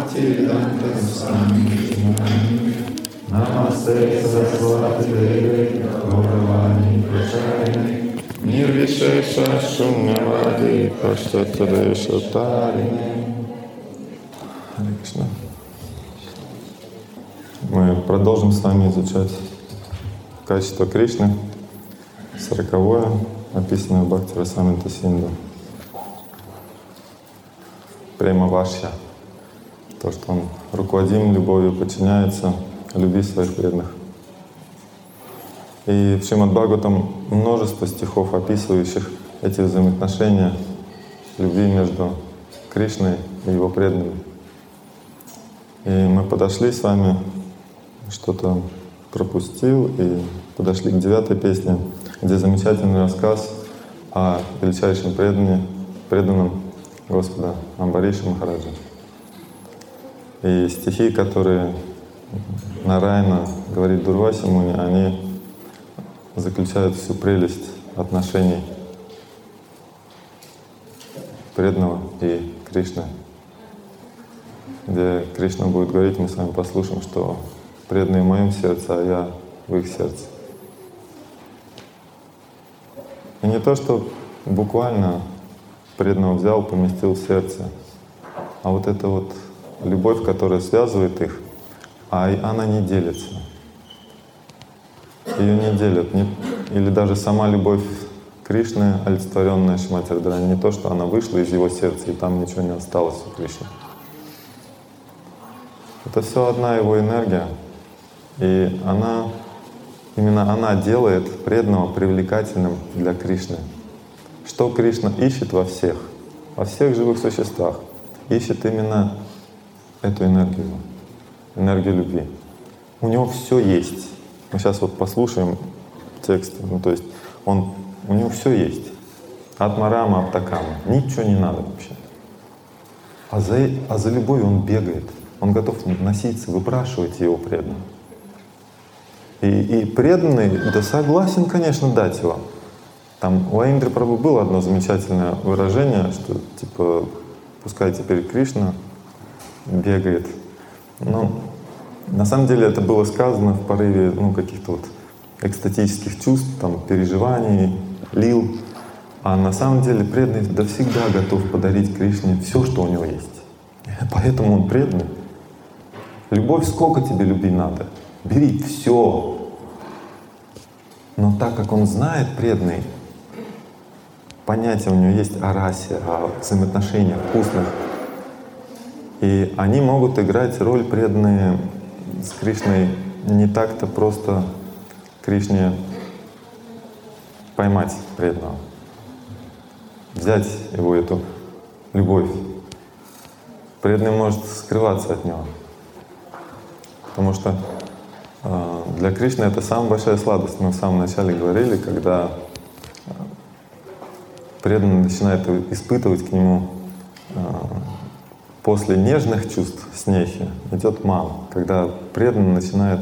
Bhaktivedanta Swami Namaste Saraswati Devi Gauravani Pracharine Nirvishesha Shunyavadi Паштатадешатарine. Харе Кришна. Мы продолжим с вами изучать качество Кришны, 40-е, описанное в Бхакти-расамрита Синду. Према Вашья. То, что он руководим любовью, подчиняется любви своих преданных. И в Шримад Бхагаватам множество стихов, описывающих эти взаимоотношения любви между Кришной и его преданными. И мы подошли с вами, что-то пропустил, и подошли к 9-й песне, где замечательный рассказ о величайшем преданном Господа Амбарише Махараджа. И стихи, которые Нараяна говорит Дурвасе Муни, они заключают всю прелесть отношений преданного и Кришны. Где Кришна будет говорить, мы с вами послушаем, что преданные в моем сердце, а я в их сердце. И не то, что буквально преданного взял, поместил в сердце, а вот эта вот любовь, которая связывает их, а она не делится. Ее не делят. Или даже сама любовь Кришны, олицетворенная Шримати Радхарани, не то, что она вышла из его сердца, и там ничего не осталось у Кришны. Это все одна его энергия, и именно она делает преданного привлекательным для Кришны. Что Кришна ищет во всех живых существах, ищет именно эту энергию любви. У него все есть. Мы сейчас вот послушаем текст, то есть у него все есть. Атмарама, Аптакама, ничего не надо вообще. А за любовью он бегает, он готов носиться, выпрашивать его преданного. И преданный, да согласен, конечно, дать его. Там у Аиндры Прабху было одно замечательное выражение, что типа пускай теперь Кришна бегает. Но на самом деле это было сказано в порыве каких-то вот экстатических чувств, там, переживаний, лил. А на самом деле преданный всегда готов подарить Кришне все, что у него есть. Поэтому он преданный. Любовь, сколько тебе любви надо? Бери все. Но так как он знает, преданный, понятие у него есть о расе, о взаимоотношениях вкусных. И они могут играть роль преданные с Кришной не так-то просто Кришне поймать преданного, взять его эту любовь. Преданный может скрываться от него, потому что для Кришны это самая большая сладость. Мы в самом начале говорили, когда преданный начинает испытывать к нему после нежных чувств снехи идет мама, когда преданный начинает,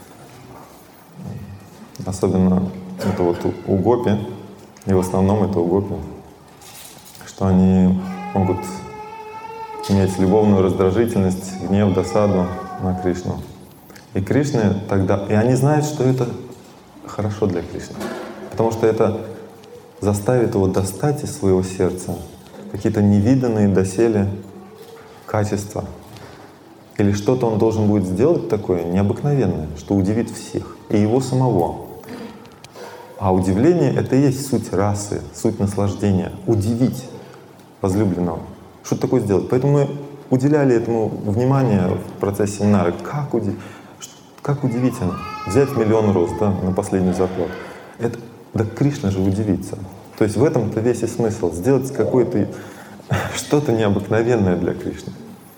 особенно это вот у гопи, и в основном это у гопи, что они могут иметь любовную раздражительность, гнев, досаду на Кришну. И Кришна тогда, и они знают, что это хорошо для Кришны, потому что это заставит его достать из своего сердца какие-то невиданные доселе качества. Или что-то он должен будет сделать такое необыкновенное, что удивит всех, и его самого. А удивление — это и есть суть расы, суть наслаждения. Удивить возлюбленного. Что такое сделать? Поэтому мы уделяли этому внимание в процессе семинара. Как удивительно. Взять 1 000 000 роз, на последний заплат. Да Кришна же удивится. То есть в этом-то весь и смысл. Сделать какое-то что-то необыкновенное для Кришны.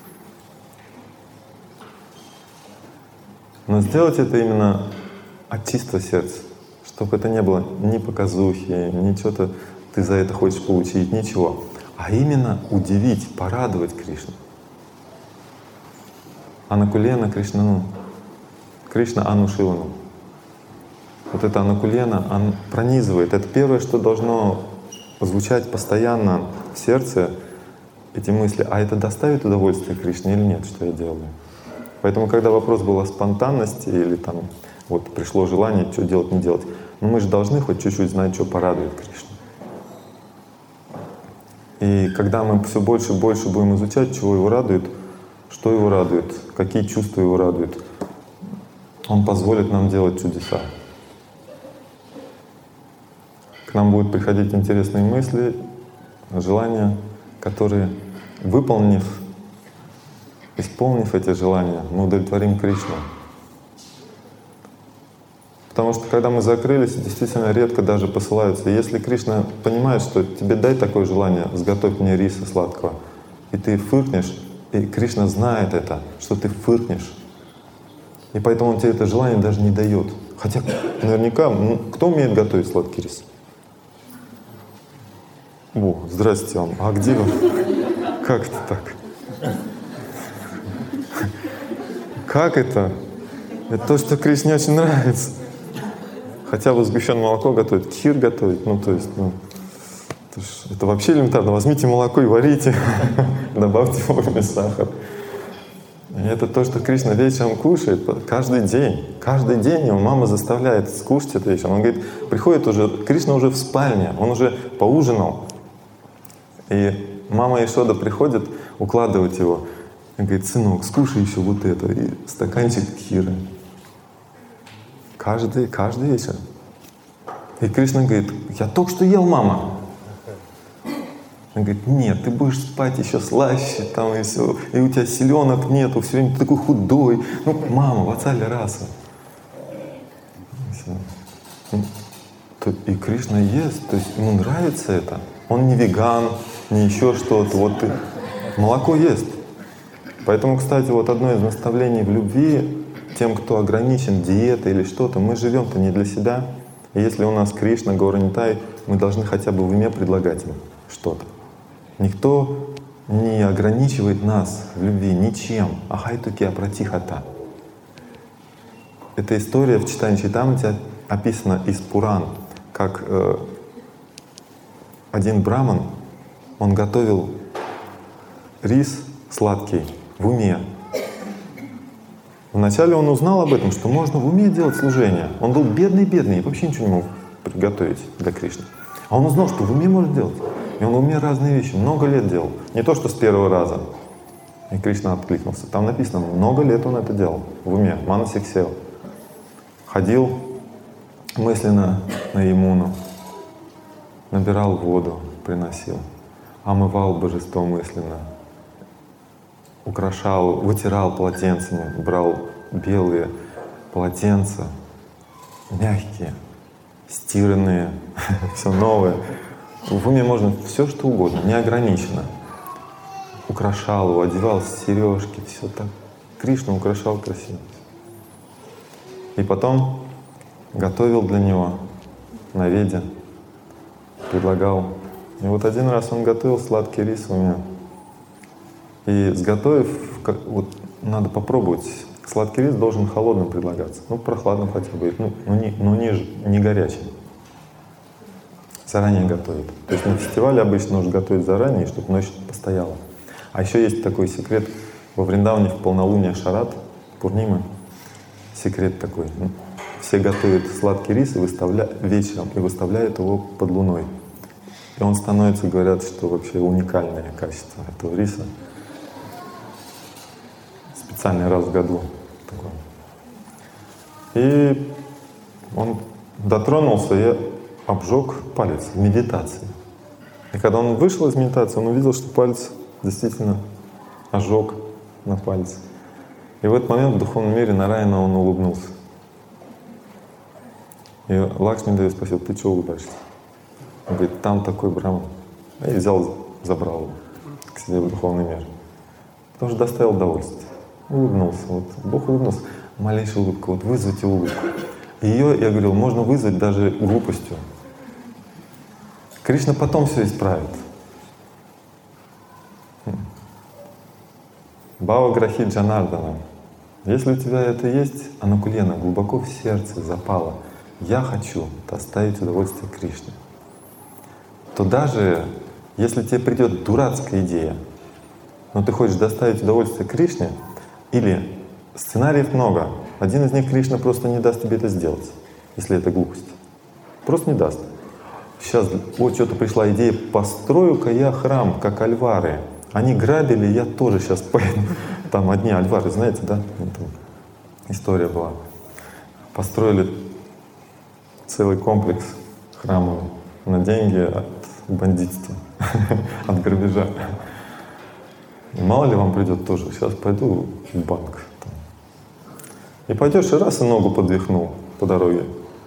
Но сделать это именно от чистого сердца, чтобы это не было ни показухи, ни что-то ты за это хочешь получить, ничего. А именно удивить, порадовать Кришну. Анукулена Кришнану. Кришна Анушилану. Вот это Анукулена, он пронизывает. Это первое, что должно звучать постоянно в сердце, эти мысли, а это доставит удовольствие Кришне или нет, что я делаю. Поэтому, когда вопрос был о спонтанности или там вот пришло желание, что делать, не делать, но мы же должны хоть чуть-чуть знать, что порадует Кришну. И когда мы все больше и больше будем изучать, чего его радует, что его радует, какие чувства его радуют, он позволит нам делать чудеса. К нам будут приходить интересные мысли, желания, которые, исполнив эти желания, мы удовлетворим Кришну. Потому что когда мы закрылись, действительно редко даже посылаются. И если Кришна понимает, что тебе дай такое желание, сготовь мне риса сладкого, и ты фыркнешь, и Кришна знает это, что ты фыркнешь. И поэтому он тебе это желание даже не дает. Хотя наверняка, кто умеет готовить сладкий рис? О, здрасте вам. А где вы? Как это так? Как это? Это то, что Кришне очень нравится. Хотя бы сгущенное молоко готовить, кхир готовить, это вообще элементарно. Возьмите молоко и варите, добавьте вовремя сахар. И это то, что Кришна вечером кушает каждый день. Каждый день его мама заставляет скушать это вечером. Он говорит, приходит уже, Кришна уже в спальне, он уже поужинал. И мама Ешода приходит укладывать его. И говорит, сынок, скушай еще вот это, и стаканчик кхира. Каждый вечер. И Кришна говорит, я только что ел, мама. Он говорит, нет, ты будешь спать еще слаще, там и все, и у тебя селенок нету, все время ты такой худой. Мама, вацали раса. И Кришна ест, то есть ему нравится это. Он не веган, не еще что-то. Вот ты молоко ест. Поэтому, кстати, вот одно из наставлений в любви тем, кто ограничен диетой или что-то, мы живем-то не для себя. И если у нас Кришна, Гаура-Нитай, мы должны хотя бы в уме предлагать им что-то. Никто не ограничивает нас в любви ничем. Ахайтуки апратихата. Эта история в читании Чайтамрити описана из Пуран, как один браман, он готовил рис сладкий в уме. Вначале он узнал об этом, что можно в уме делать служение. Он был бедный-бедный и вообще ничего не мог приготовить для Кришны. А он узнал, что в уме может делать. И он в уме разные вещи много лет делал. Не то, что с первого раза. И Кришна откликнулся. Там написано, много лет он это делал в уме. Манасик сел. Ходил мысленно на Ямуну. Набирал воду, приносил. Омывал божество мысленно. Украшал, вытирал полотенцами, брал белые полотенца, мягкие, стиранные, все новое. В уме можно все что угодно, неограниченно. Украшал его, одевал сережки, все так. Кришна украшал красиво. И потом готовил для него на веде, предлагал. И вот один раз он готовил сладкий рис у меня. И сготовив, вот надо попробовать, сладкий рис должен холодным предлагаться. Прохладным хотя бы, не горячим. Заранее готовят. То есть на фестивале обычно нужно готовить заранее, чтобы ночь постояла. А еще есть такой секрет. Во Вриндаване в полнолуние Шарат, Пурнима, секрет такой. Все готовят сладкий рис вечером и выставляют его под луной. И он становится, говорят, что вообще уникальное качество этого риса. Специальный раз в году такой. И он дотронулся и обжег палец в медитации. И когда он вышел из медитации, он увидел, что палец действительно ожег на пальце. И в этот момент в духовном мире Нараяна он улыбнулся. И Лакшми Деви спросил, ты чего улыбаешься? Он говорит, там такой браман. И взял, забрал его к себе в духовный мир. Потому что доставил удовольствие. Улыбнулся. Вот. Бог улыбнулся. Малейшая улыбка. Вот вызвайте улыбку. И ее, я говорил, можно вызвать даже глупостью. Кришна потом все исправит. Бхава грахи Джанардана. Если у тебя это есть, анукулена, глубоко в сердце запало, я хочу доставить удовольствие Кришне, то даже если тебе придет дурацкая идея, но ты хочешь доставить удовольствие Кришне, или сценариев много. Один из них Кришна просто не даст тебе это сделать, если это глупость. Просто не даст. Сейчас вот что-то пришла идея, построю-ка я храм, как альвары. Они грабили, я тоже сейчас поеду. Там одни альвары, знаете, да? Там история была. Построили целый комплекс храмов на деньги от бандитства, от грабежа. И мало ли вам придет тоже, сейчас пойду в банк. И пойдешь и раз и ногу подвихнул по дороге.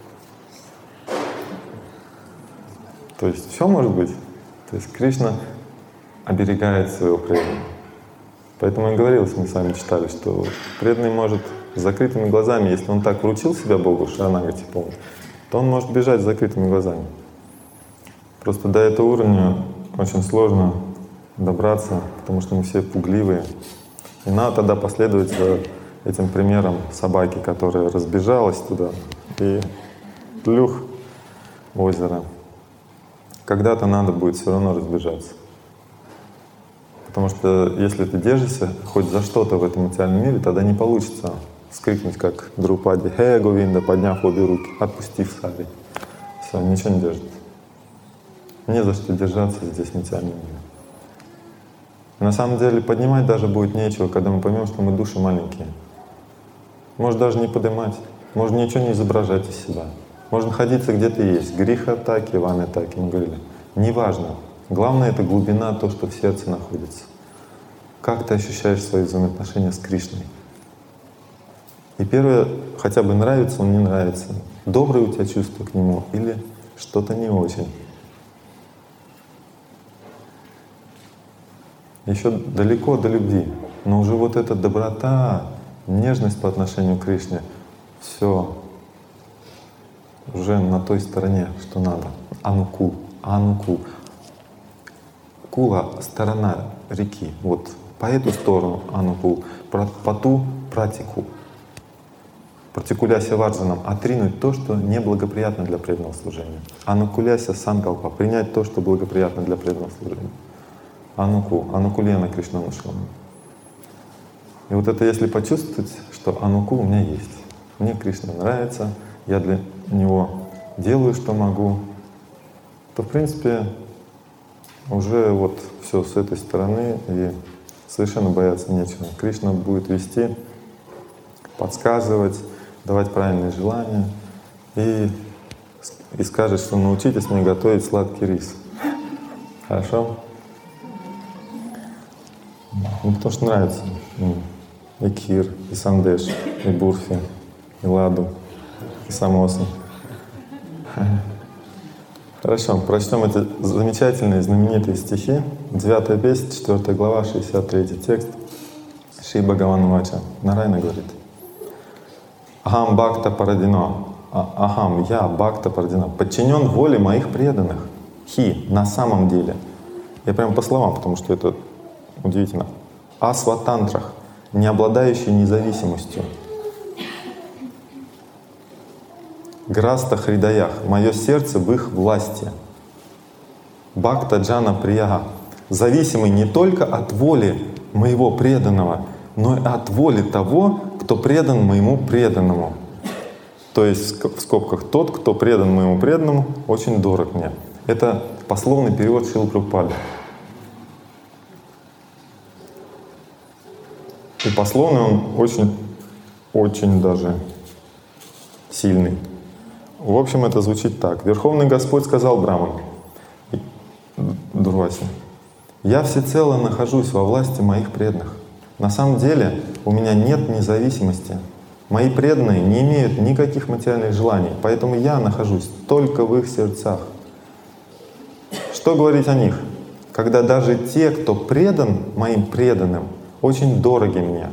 То есть все может быть. То есть Кришна оберегает своего преданного. Поэтому и говорилось, мы с вами читали, что преданный может с закрытыми глазами, если он так вручил себя Богу, шаранагати полностью, то он может бежать с закрытыми глазами. Просто до этого уровня очень сложно добраться, потому что мы все пугливые. И надо тогда последовать за этим примером собаки, которая разбежалась туда и плюх в озеро. Когда-то надо будет все равно разбежаться. Потому что если ты держишься хоть за что-то в этом материальном мире, тогда не получится вскрикнуть, как Друпади, «Хе, Говинда», подняв обе руки, отпустив сари. Все, ничего не держит. Не за что держаться здесь в материальном мире. И на самом деле поднимать даже будет нечего, когда мы поймем, что мы души маленькие. Может даже не поднимать, можно ничего не изображать из себя. Можно находиться где ты есть. Гриха-атаки, ваны-атаки, мы говорили. Неважно. Главное — это глубина, то, что в сердце находится. Как ты ощущаешь свои взаимоотношения с Кришной? И первое, хотя бы нравится он, не нравится. Доброе у тебя чувство к нему или что-то не очень. Еще далеко до любви. Но уже вот эта доброта, нежность по отношению к Кришне, все уже на той стороне, что надо. Анукул, анукул. Кула — сторона реки. Вот по эту сторону анукул, по ту пратику. Партикуляся варджанам — отринуть то, что неблагоприятно для преданного служения. Анукуляся санкалпа — принять то, что благоприятно для преданного служения. Ануку, анукулена Кришнанушвами. И вот это если почувствовать, что ануку у меня есть. Мне Кришна нравится, я для него делаю, что могу, то в принципе уже вот все с этой стороны, и совершенно бояться нечего. Кришна будет вести, подсказывать, давать правильные желания и скажет, что научитесь мне готовить сладкий рис. Хорошо? Ну, потому что нравится и кир, и сандеш, и бурфи, и ладу, и самоса. Хорошо, прочтем эти замечательные, знаменитые стихи. 9 песня, 4 глава, 63 текст. Шри Бхагаван Вача. Нарайна говорит: Ахам бхакта парадино. Ахам, я бхакта парадино. Подчинен воле моих преданных. Хи, на самом деле. Я прям по словам, потому что это удивительно. Асватантрах, не обладающий независимостью. Граста хридаях, мое сердце в их власти. Бхакта джана прияга, зависимый не только от воли моего преданного, но и от воли того, кто предан моему преданному. То есть в скобках тот, кто предан моему преданному, очень дорог мне. Это пословный перевод Шрилы Прабхупады. И пословный он очень даже сильный. В общем, это звучит так. Верховный Господь сказал Браману, Дурвасе: «Я всецело нахожусь во власти моих преданных. На самом деле у меня нет независимости. Мои преданные не имеют никаких материальных желаний, поэтому я нахожусь только в их сердцах». Что говорить о них? Когда даже те, кто предан моим преданным, очень дороги мне.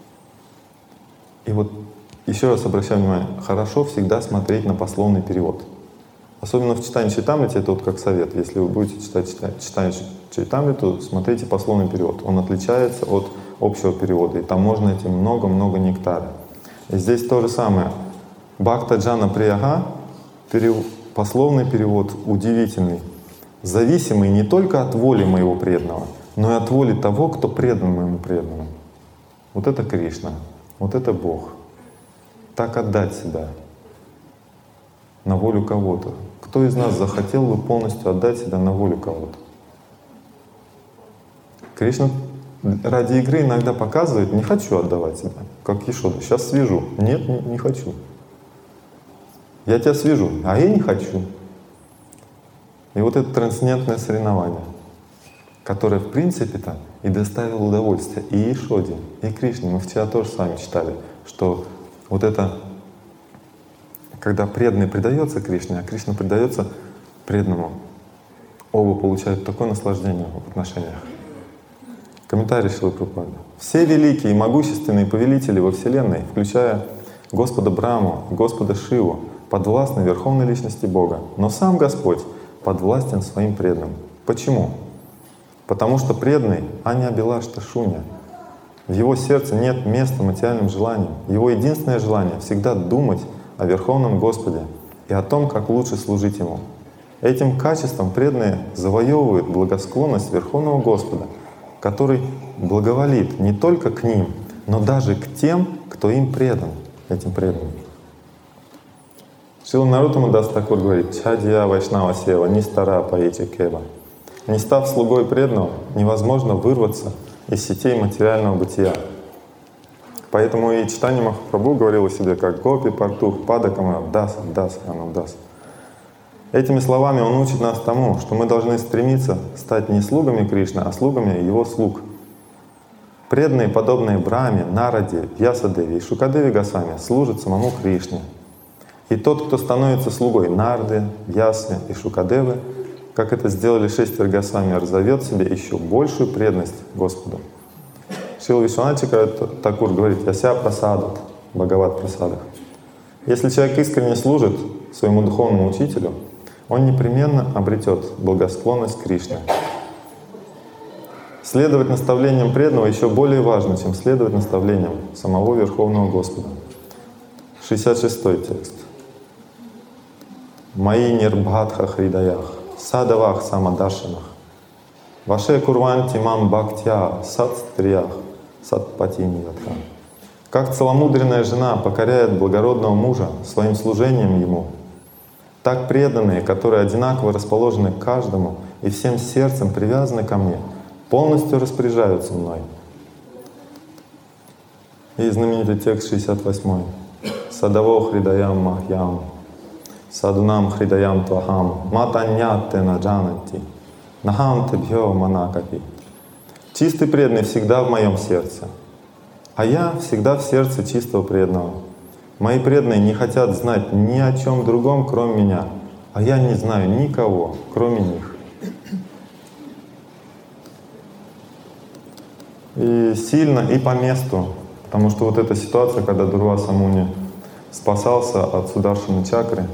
И вот еще раз обращаю внимание, хорошо всегда смотреть на пословный перевод. Особенно в читании Чайтамрити, это вот как совет. Если вы будете читать Чайтамриту, смотрите пословный перевод. Он отличается от общего перевода, и там можно найти много-много нектара. И здесь то же самое. Бхакта джана прияга, пословный перевод удивительный. Зависимый не только от воли моего преданного, но и от воли того, кто предан моему преданному. Вот это Кришна, вот это Бог. Так отдать себя на волю кого-то. Кто из нас захотел бы полностью отдать себя на волю кого-то? Кришна ради игры иногда показывает: не хочу отдавать себя, как Ешода. Сейчас свяжу. Нет, не хочу. Я тебя свяжу, а я не хочу. И вот это трансцендентное соревнование, которое в принципе-то и доставило удовольствие и Ешоде, и Кришне. Мы вчера тоже с вами читали, что вот это, когда преданный предается Кришне, а Кришна предается преданному, оба получают такое наслаждение в отношениях. Комментарий Шрилы Прабхупады. Все великие и могущественные повелители во Вселенной, включая Господа Браму и Господа Шиву, подвластны Верховной Личности Бога. Но сам Господь подвластен своим преданным. Почему? Потому что преданный Аня Абилашта Шуня. В его сердце нет места материальным желаниям. Его единственное желание — всегда думать о Верховном Господе и о том, как лучше служить Ему. Этим качеством преданные завоевывают благосклонность Верховного Господа, который благоволит не только к ним, но даже к тем, кто им предан, этим преданным. Шрила Нароттама Дас Такур говорит: «Чадья Вайшнава Сева, ни стара поэти Кева». Не став слугой преданного, невозможно вырваться из сетей материального бытия. Поэтому и Чайтанья Махапрабху говорил о себе как «Гопи Партух Падакама Дас Дас Анудас». Этими словами он учит нас тому, что мы должны стремиться стать не слугами Кришны, а слугами Его слуг. Преданные, подобные Брахме, Нараде, Вьясадеве и Шукадеве Госвами, служат самому Кришне. И тот, кто становится слугой Нарды, Вьясы и Шукадевы, как это сделали 6 Госвами, разовьет в себе еще большую преданность Господу. Шрила Вишванатха Такур говорит: «Яся прасадат, Бхагават прасадах». Если человек искренне служит своему духовному учителю, он непременно обретет благосклонность Кришны. Следовать наставлениям преданного еще более важно, чем следовать наставлениям самого Верховного Господа. 66-й текст. «Маи нирбхатха хридаях, садавах самадашанах, ваше курванти мам бхактя сатстриях, сатпатини ятха». Как целомудренная жена покоряет благородного мужа своим служением ему, так преданные, которые одинаково расположены к каждому и всем сердцем привязаны ко мне, полностью распоряжаются мной. И знаменитый текст 68. «Садаво хридаям махьям, садунам хридаям твахам, матаньятте наджанати, нахам тебхё манакапи». Чистый преданный всегда в моем сердце, а я всегда в сердце чистого преданного. Мои преданные не хотят знать ни о чем другом, кроме меня, а я не знаю никого, кроме них. И сильно, и по месту, потому что вот эта ситуация, когда Дурваса Муни спасался от Сударшана чакры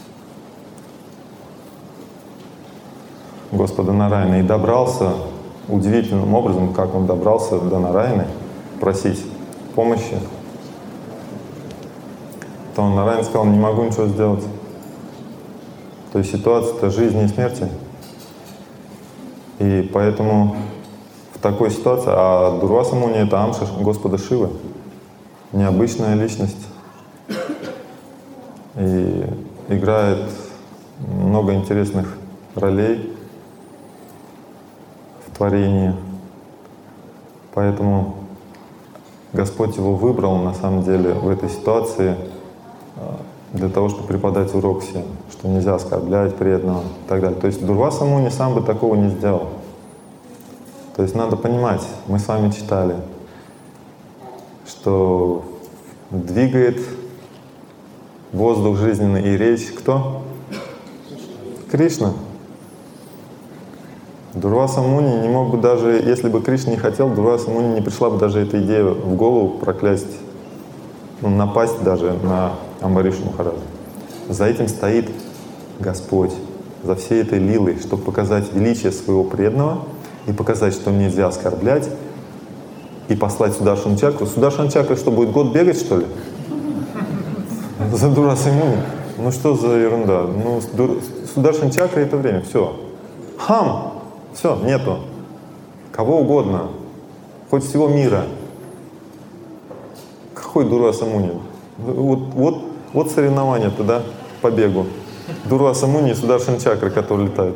Господа Нараяна и добрался удивительным образом, как он добрался до Нараяны, просить помощи, то Нараян сказал: «Не могу ничего сделать». То есть ситуация-то жизни и смерти. И поэтому в такой ситуации, а Дурваса Муни — это Амша Господа Шивы, необычная личность, и играет много интересных ролей в творении. Поэтому Господь его выбрал на самом деле в этой ситуации для того, чтобы преподать урок всем, что нельзя оскорблять преданного и так далее. То есть Дурваса Муни сам бы такого не сделал. То есть надо понимать, мы с вами читали, что двигает воздух жизненный и речь кто? Кришна. Дурваса Муни не мог бы даже, если бы Кришна не хотел, Дурваса Муни не пришла бы даже эта идея в голову проклясть, напасть даже на Амбаришу Махараджа. За этим стоит Господь, за всей этой лилой, чтобы показать величие своего преданного и показать, что нельзя оскорблять, и послать Сударшану чакру. Сударшана чакра что, будет год бегать, что ли? За Дурвасой Муни? Ну что за ерунда? Ну, Сударшана чакра — это время, все. Хам! Все, нету. кого угодно, хоть всего мира. Какой Дурваса Муни? Вот соревнования-то, да, по бегу. Дурваса Муни и Сударшан Чакра, который летает.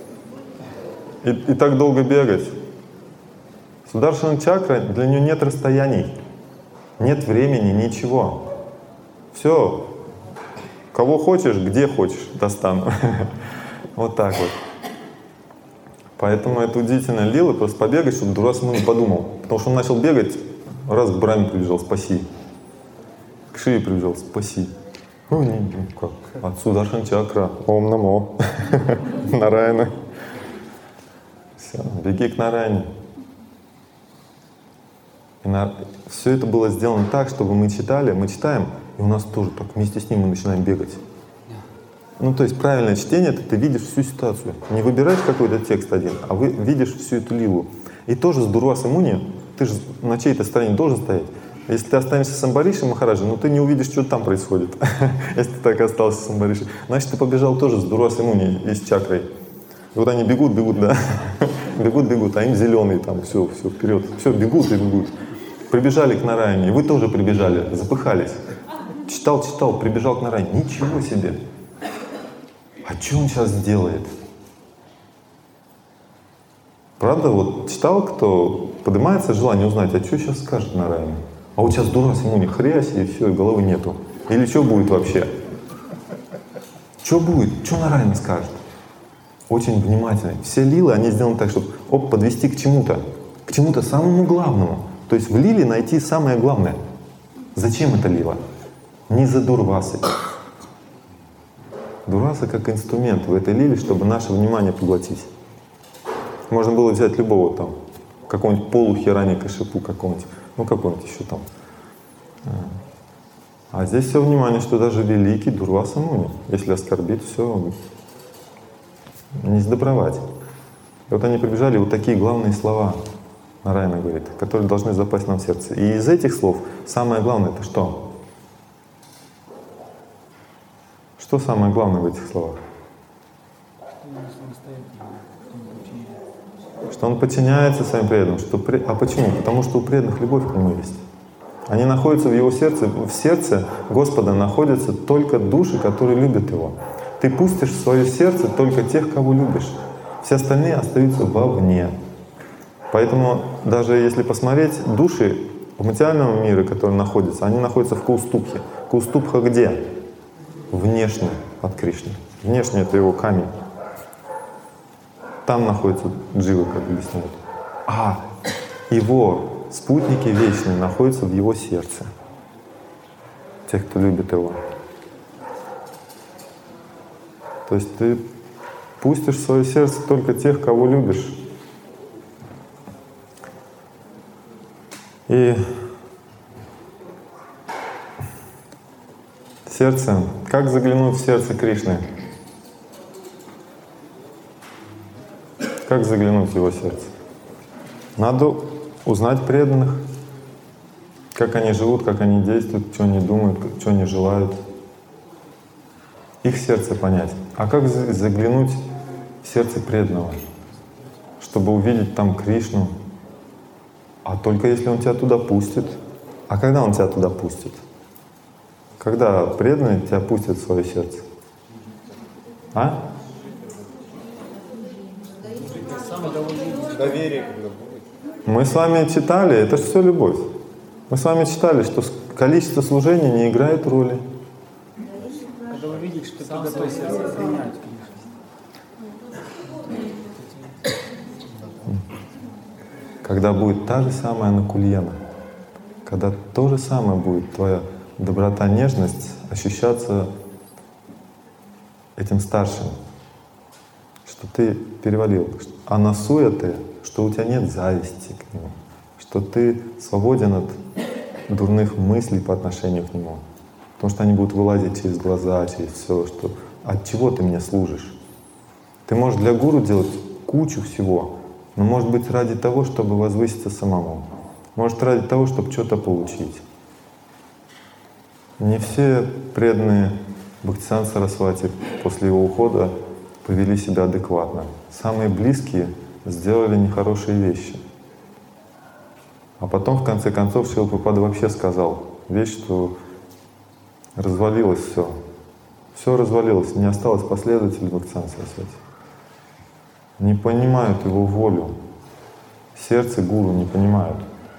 И так долго бегать. Сударшан Чакра, для нее нет расстояний, нет времени, ничего. Все. Кого хочешь, где хочешь, достану. Вот так вот. Поэтому это удивительная лила, просто побегать, чтобы Дурваса Муни подумал. Потому что он начал бегать, раз к Брахме прибежал, спаси. К Шиве прибежал, спаси. Ну, как? От Сударшан Чакра. Ом намо. Нараяна. Все, беги к Нараяне. Все это было сделано так, чтобы мы читаем, и у нас тоже так вместе с ним мы начинаем бегать. Ну, то есть правильное чтение — это ты видишь всю ситуацию. Не выбираешь какой-то текст один, а вы видишь всю эту лилу. И тоже с Дурвасой Муни, ты же на чьей-то стороне должен стоять. Если ты останешься с Амбаришем Махараджем, ну ты не увидишь, что там происходит. Если ты так остался с Амбаришем. Значит, ты побежал тоже с Дурвасой Муни и с Чакрой. И вот они бегут, да. бегут, а им зеленый там, все вперед. Все, бегут и бегут. Прибежали к Нараяне, и вы тоже прибежали, запыхались. Читал, прибежал к Нараяне. Ничего себе! А что он сейчас делает? Правда, вот читал, кто поднимается желание узнать, а что сейчас скажет Нараяна? А вот сейчас Дурваса Муни хрясь, и все, и головы нету. Или что будет вообще? Что будет? Что Нараяна скажет? Очень внимательно. Все лилы, они сделаны так, чтобы подвести к чему-то самому главному. То есть в лиле найти самое главное. Зачем это лила? Не за Дурвасой. Дурваса как инструмент в этой лиле, чтобы наше внимание поглотить. Можно было взять любого там, какого-нибудь полухираникашипу какого-нибудь, ну какого-нибудь еще там. А здесь все внимание, что даже великий Дурваса Муни, если оскорбит, все не сдобровать. И вот они прибежали, вот такие главные слова, Нараяна говорит, которые должны запасть нам в сердце. И из этих слов самое главное — это что? Что самое главное в этих словах? Что он подчиняется своим преданным. А почему? Потому что у преданных любовь к нему есть. Они находятся в его сердце. В сердце Господа находятся только души, которые любят его. Ты пустишь в свое сердце только тех, кого любишь. Все остальные остаются вовне. Поэтому даже если посмотреть, души в материальном мире, которые находятся, они находятся в Каустубхе. Каустубха где? Внешне от Кришны. Внешне — это его камень. Там находятся дживы, как объясняют. А его спутники вечные находятся в его сердце. Те, кто любит его. То есть ты пустишь в свое сердце только тех, кого любишь. И сердце. Как заглянуть в сердце Кришны? Как заглянуть в его сердце? Надо узнать преданных, как они живут, как они действуют, что они думают, что они желают. Их сердце понять. А как заглянуть в сердце преданного, чтобы увидеть там Кришну? А только если он тебя туда пустит. А когда он тебя туда пустит? Когда преданный тебя пустит в свое сердце? А? Доверие, когда будет. Мы с вами читали, это же все любовь. Мы с вами читали, что количество служений не играет роли. Когда вы видите, что ты готов сердце принять, Когда будет та же самая Анукульяна, когда то же самое будет твоя доброта, нежность ощущаться этим старшим, что ты перевалил, а насуя ты, что у тебя нет зависти к нему, что ты свободен от дурных мыслей по отношению к нему, потому что они будут вылазить через глаза, через все, что от чего ты мне служишь. Ты можешь для гуру делать кучу всего, но может быть ради того, чтобы возвыситься самому, может ради того, чтобы что-то получить. Не все преданные Бхактисиданта Сарасвати после его ухода повели себя адекватно. Самые близкие сделали нехорошие вещи. А потом, в конце концов, Шрила Прабхупада вообще сказал вещь, что развалилось все. Все развалилось, не осталось последователей Бхактисиданта Сарасвати. Не понимают его волю. Сердце гуру не понимают.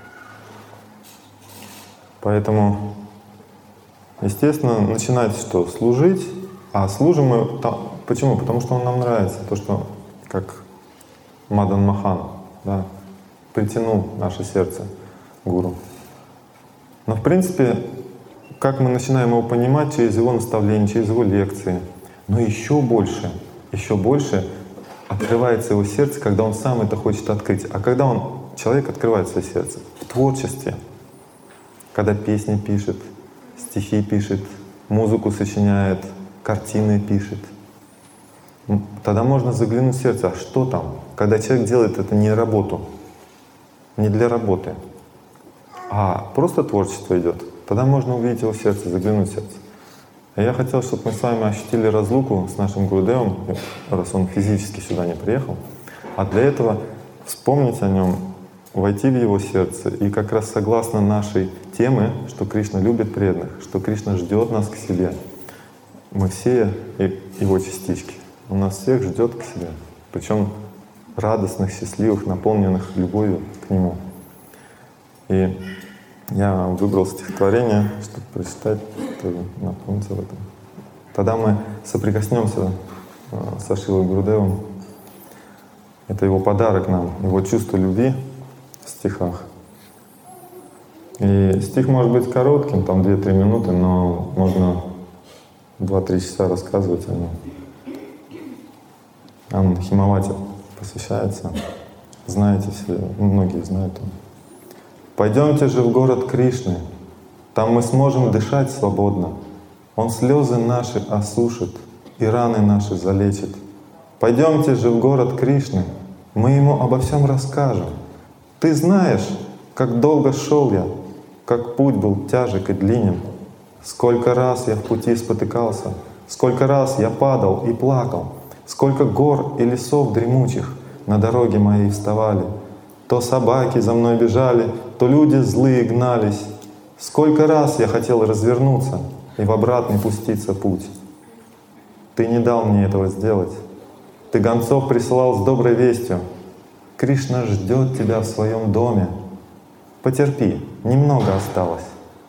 Поэтому, естественно, начинать что? Служить. А служим мы там. Почему? Потому что он нам нравится. То, что как Мадан Махан, да, притянул наше сердце гуру. Но в принципе, как мы начинаем его понимать через его наставления, через его лекции. Но еще больше открывается его сердце, когда он сам это хочет открыть. А когда человек открывает свое сердце? В творчестве. Когда песни пишет, стихи пишет, музыку сочиняет, картины пишет. Тогда можно заглянуть в сердце. А что там? Когда человек делает это не работу, не для работы, а просто творчество идет, тогда можно увидеть его сердце, заглянуть в сердце. И я хотел, чтобы мы с вами ощутили разлуку с нашим Гурудевом, раз он физически сюда не приехал. А для этого вспомнить о нем, войти в его сердце. И как раз согласно нашей темы, что Кришна любит преданных, что Кришна ждет нас к себе. Мы все его частички. Он нас всех ждет к себе. Причем радостных, счастливых, наполненных любовью к Нему. И я выбрал стихотворение, чтобы прочитать, чтобы напомнить об этом. Тогда мы соприкоснемся со Шрилой Гурудевом. Это его подарок нам, его чувство любви в стихах. И стих может быть коротким, там 2-3 минуты, но можно 2-3 часа рассказывать о нем. Он Химавате посвящается. Знаете все, многие знают. «Пойдемте же в город Кришны, там мы сможем дышать свободно. Он слезы наши осушит и раны наши залечит. Пойдемте же в город Кришны, мы ему обо всем расскажем. Ты знаешь, как долго шел я, как путь был тяжек и длинен. Сколько раз я в пути спотыкался, сколько раз я падал и плакал, сколько гор и лесов дремучих на дороге моей вставали. То собаки за мной бежали, то люди злые гнались. Сколько раз я хотел развернуться и в обратный пуститься путь. Ты не дал мне этого сделать. Ты гонцов присылал с доброй вестью. Кришна ждет тебя в своем доме. Потерпи, немного осталось.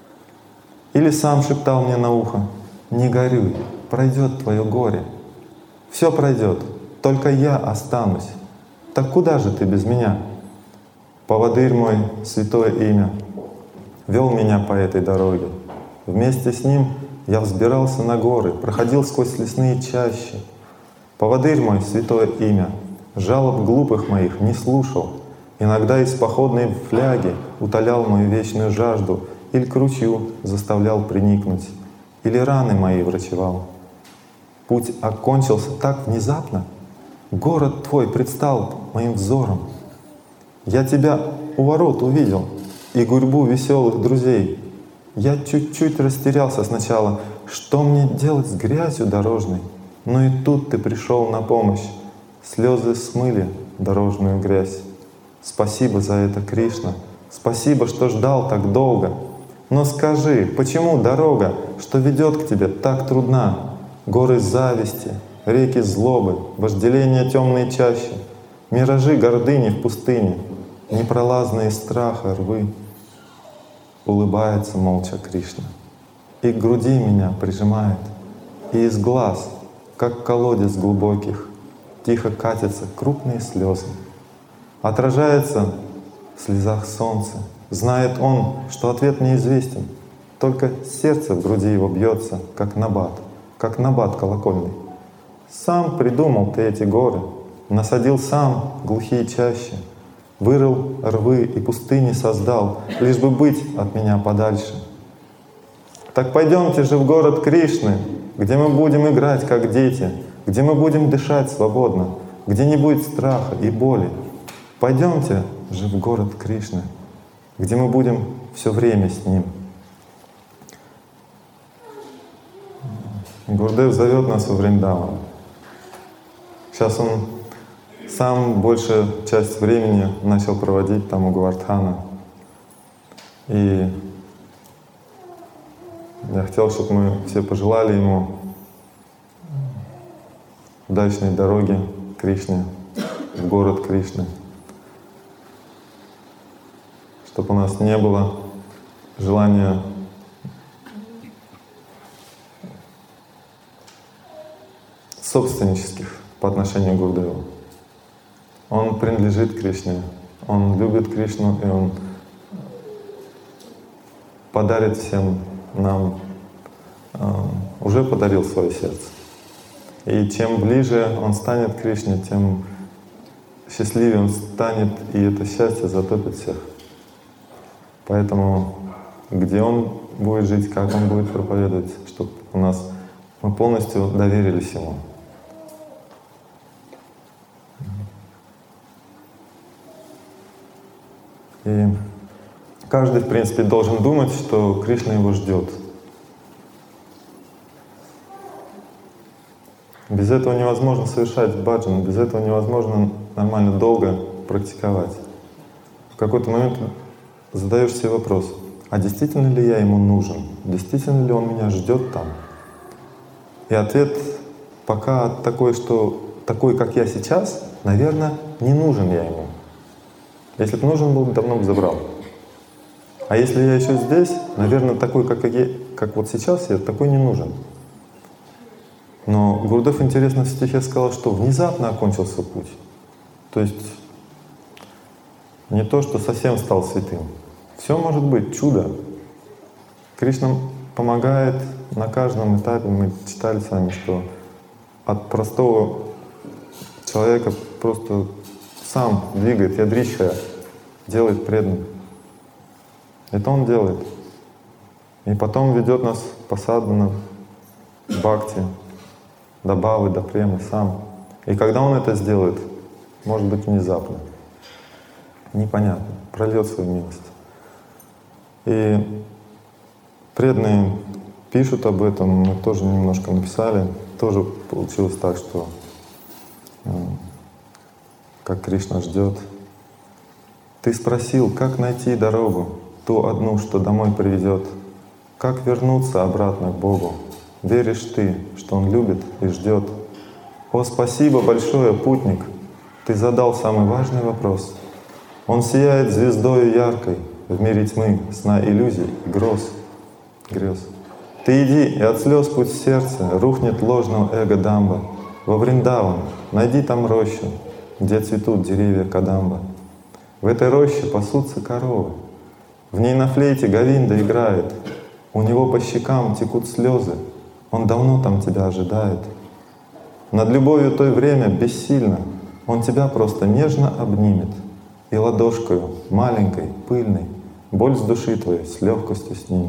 Или сам шептал мне на ухо: не горюй, пройдет твое горе. Все пройдет, только я останусь. Так куда же ты без меня? Поводырь мой, святое имя, вел меня по этой дороге. Вместе с ним я взбирался на горы, проходил сквозь лесные чащи. Поводырь мой, святое имя, жалоб глупых моих не слушал. Иногда из походной фляги утолял мою вечную жажду, или к ручью заставлял приникнуть, или раны мои врачевал. Путь окончился так внезапно, город твой предстал моим взором. Я тебя у ворот увидел и гурьбу веселых друзей. Я чуть-чуть растерялся сначала, что мне делать с грязью дорожной. Но и тут ты пришел на помощь. Слезы смыли дорожную грязь. Спасибо за это, Кришна. Спасибо, что ждал так долго. Но скажи, почему дорога, что ведет к тебе, так трудна? Горы зависти, реки злобы, вожделения темные чащи, миражи гордыни в пустыне, непролазные страха рвы. Улыбается молча Кришна и к груди меня прижимает, и из глаз, как колодец глубоких, тихо катятся крупные слезы. Отражается в слезах солнце. Знает он, что ответ мне известен, только сердце в груди его бьется, как набат колокольный. Сам придумал ты эти горы, насадил сам глухие чащи, вырыл рвы и пустыни создал, лишь бы быть от меня подальше. Так пойдемте же в город Кришны, где мы будем играть как дети, где мы будем дышать свободно, где не будет страха и боли. Пойдемте же в город Кришны, где мы будем все время с Ним. Гурудев зовет нас во Вриндаван. Сейчас он сам большую часть времени начал проводить там у Говардхана. И я хотел, чтобы мы все пожелали ему удачной дороги к Кришне, в город Кришны. Чтобы у нас не было желания собственнических по отношению к Гурудеву. Он принадлежит Кришне, он любит Кришну, и он подарит всем нам, уже подарил свое сердце. И чем ближе он станет к Кришне, тем счастливее он станет, и это счастье затопит всех. Поэтому где он будет жить, как он будет проповедовать, чтобы мы полностью доверились ему. И каждый, в принципе, должен думать, что Кришна его ждет. Без этого невозможно совершать баджан, без этого невозможно нормально долго практиковать. В какой-то момент задаешь себе вопрос: а действительно ли я ему нужен? Действительно ли он меня ждет там? И ответ пока такой, что такой, как я сейчас, наверное, не нужен я ему. Если бы нужен был, давно бы забрал. А если я еще здесь, наверное, такой, как вот сейчас, я такой не нужен. Но Гурудев интересно в стихе сказал, что внезапно окончился путь. То есть не то, что совсем стал святым. Все может быть, чудо. Кришна помогает на каждом этапе. Мы читали с вами, что от простого человека просто сам двигает, ядричха, делает преданным. Это он делает. И потом ведет нас по садхана, бхакти, до бхавы, до премы сам. И когда он это сделает, может быть внезапно, непонятно, прольет свою милость. И преданные пишут об этом, мы тоже немножко написали. Тоже получилось так, что как Кришна ждет. Ты спросил, как найти дорогу, ту одну, что домой приведет, как вернуться обратно к Богу. Веришь ты, что Он любит и ждет. О, спасибо большое, путник! Ты задал самый важный вопрос. Он сияет звездою яркой в мире тьмы, сна, иллюзий, грез. Ты иди, и от слез путь в сердце рухнет ложного эго дамба. Во Вриндаван найди там рощу, где цветут деревья кадамба. В этой роще пасутся коровы. В ней на флейте Говинда играет. У него по щекам текут слезы. Он давно там тебя ожидает. Над любовью той время бессильно. Он тебя просто нежно обнимет и ладошкою маленькой, пыльной боль с души твоей с легкостью снимет.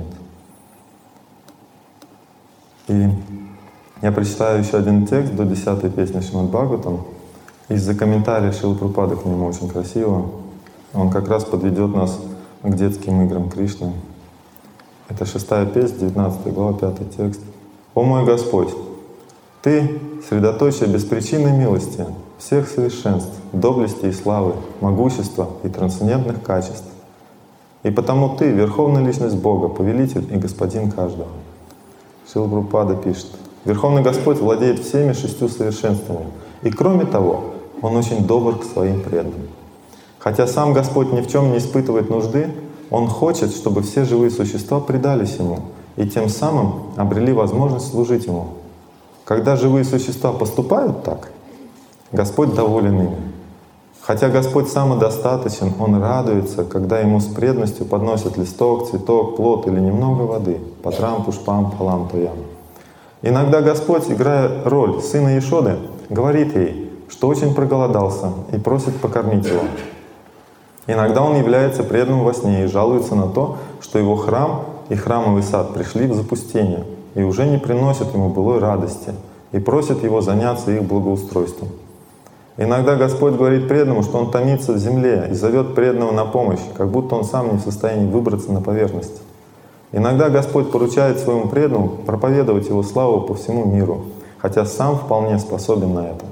И я прочитаю еще один текст до 10-й песни Шримад Бхагаватам. Из-за комментария Шрилы Прабхупады к нему очень красиво. Он как раз подведет нас к детским играм Кришны. Это 6-я песня, 19 глава, 5-й текст. «О мой Господь, Ты — средоточие беспричинной милости, всех совершенств, доблести и славы, могущества и трансцендентных качеств. И потому Ты — Верховная Личность Бога, Повелитель и Господин каждого». Шрила Прабхупада пишет: «Верховный Господь владеет всеми 6 совершенствами, и кроме того, Он очень добр к своим преданным. Хотя сам Господь ни в чем не испытывает нужды, Он хочет, чтобы все живые существа предались Ему и тем самым обрели возможность служить Ему. Когда живые существа поступают так, Господь доволен ими. Хотя Господь самодостаточен, Он радуется, когда Ему с преданностью подносят листок, цветок, плод или немного воды, патрам, пушпам, палам, тоям. Иногда Господь, играя роль сына Ешоды, говорит ей, что очень проголодался и просит покормить его. Иногда Он является преданным во сне и жалуется на то, что его храм и храмовый сад пришли в запустение и уже не приносят ему былой радости, и просит его заняться их благоустройством. Иногда Господь говорит преданному, что Он томится в земле и зовет преданного на помощь, как будто он сам не в состоянии выбраться на поверхность. Иногда Господь поручает своему преданному проповедовать Его славу по всему миру, хотя сам вполне способен на это.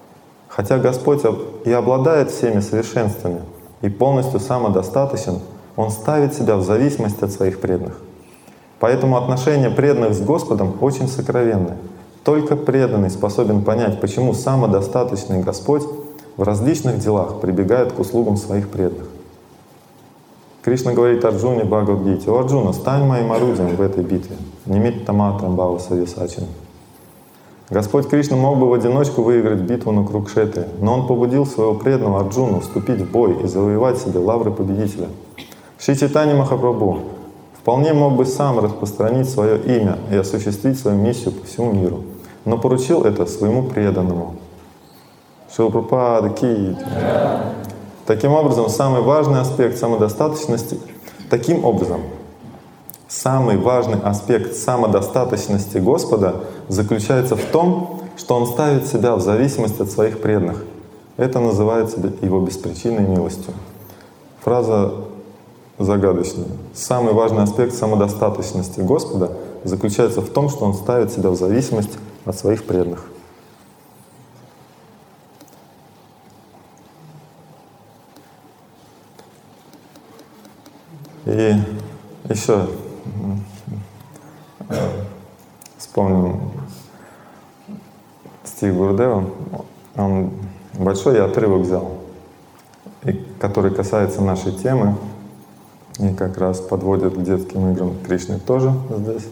Хотя Господь и обладает всеми совершенствами и полностью самодостаточен, Он ставит себя в зависимость от своих преданных. Поэтому отношения преданных с Господом очень сокровенны. Только преданный способен понять, почему самодостаточный Господь в различных делах прибегает к услугам своих преданных. Кришна говорит Арджуне в Бхагавад-гите: «О Арджуна, стань моим орудием в этой битве». Нимитта матрам бхава сависачин. Господь Кришна мог бы в одиночку выиграть битву на Курукшетре, но Он побудил своего преданного Арджуну вступить в бой и завоевать себе лавры победителя. Шри Чайтанья Махапрабху вполне мог бы сам распространить свое имя и осуществить свою миссию по всему миру, но поручил это своему преданному. Шрила Прабхупада ки. Таким образом, самый важный аспект самодостаточности Господа заключается в том, что Он ставит себя в зависимость от своих преданных. Это называется Его беспричинной милостью. Фраза загадочная. Самый важный аспект самодостаточности Господа заключается в том, что Он ставит себя в зависимость от своих преданных. И еще вспомним стих Гурудева. Он большой я отрывок взял, который касается нашей темы и как раз подводит к детским играм Кришны тоже здесь.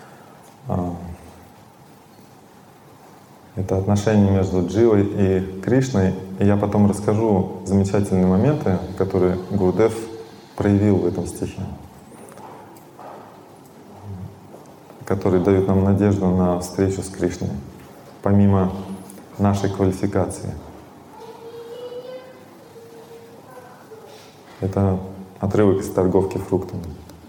Это отношение между Дживой и Кришной. И я потом расскажу замечательные моменты, которые Гурудев проявил в этом стихе, которые дают нам надежду на встречу с Кришной, помимо нашей квалификации. Это отрывок из «Торговки фруктами».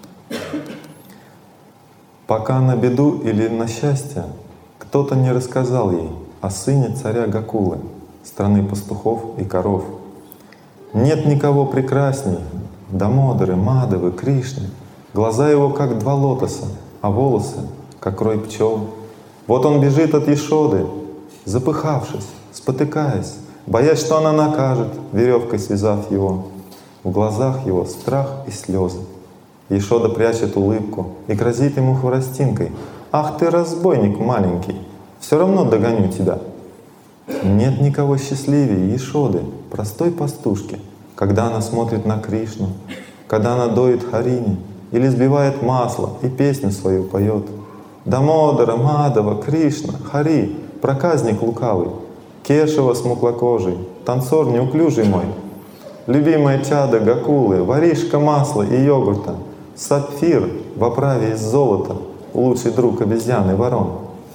«Пока на беду или на счастье кто-то не рассказал ей о сыне царя Гокулы, страны пастухов и коров. Нет никого прекрасней Дамодары, Мадавы, Кришны. Глаза его как два лотоса, а волосы как рой пчел. Вот он бежит от Ешоды, запыхавшись, спотыкаясь, боясь, что она накажет, веревкой связав его. В глазах его страх и слезы. Ешода прячет улыбку и грозит ему хворостинкой: «Ах ты, разбойник маленький, все равно догоню тебя». Нет никого счастливее Ешоды, простой пастушки, когда она смотрит на Кришну, когда она доит Харини или сбивает масло и песню свою поет. Дамодара, Мадава, Кришна, Хари, проказник лукавый, Кешава смуклокожий, танцор неуклюжий мой, любимая чада Гокулы, воришка масла и йогурта, сапфир в оправе из золота, лучший друг обезьян и ворон.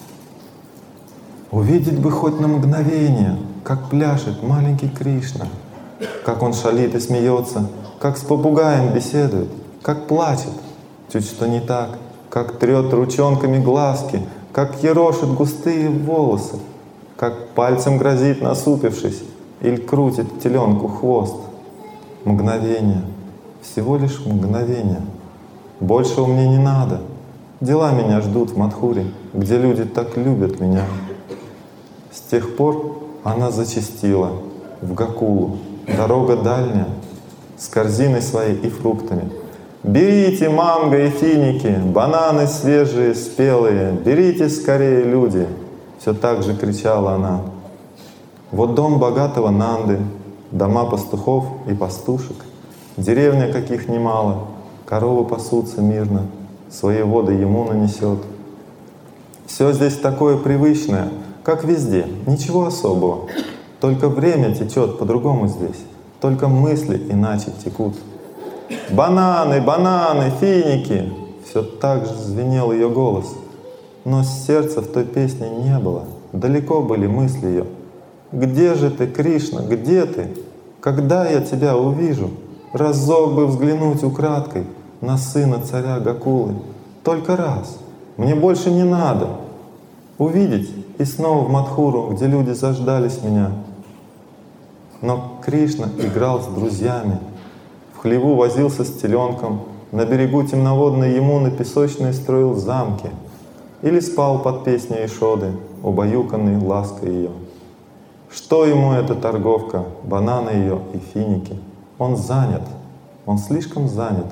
Увидеть бы хоть на мгновение, как пляшет маленький Кришна, как он шалит и смеется, как с попугаем беседует, как плачет, чуть что не так, как трет ручонками глазки, как ерошит густые волосы, как пальцем грозит, насупившись, или крутит теленку хвост. Мгновение, всего лишь мгновение. Большего мне не надо. Дела меня ждут в Мадхуре, где люди так любят меня. С тех пор она зачастила в Гокулу. Дорога дальняя, с корзиной своей и фруктами. «Берите манго и финики, бананы свежие, спелые, берите скорее, люди!» Все так же кричала она. Вот дом богатого Нанды, дома пастухов и пастушек, деревня каких немало, коровы пасутся мирно, свои воды Ямуна несет. Все здесь такое привычное, как везде, ничего особого. Только время течет по-другому здесь, только мысли иначе текут. «Бананы, бананы, финики!» Все так же звенел ее голос. Но сердца в той песне не было, далеко были мысли ее. «Где же ты, Кришна, где ты? Когда я тебя увижу? Разок бы взглянуть украдкой на сына царя Гокулы. Только раз, мне больше не надо. Увидеть и снова в Мадхуру, где люди заждались меня». Но Кришна играл с друзьями, в хлеву возился с теленком, на берегу темноводной Ямуны песочной строил замки или спал под песней Ешоды, убаюканный лаской ее. Что ему эта торговка, бананы ее и финики? Он занят, он слишком занят.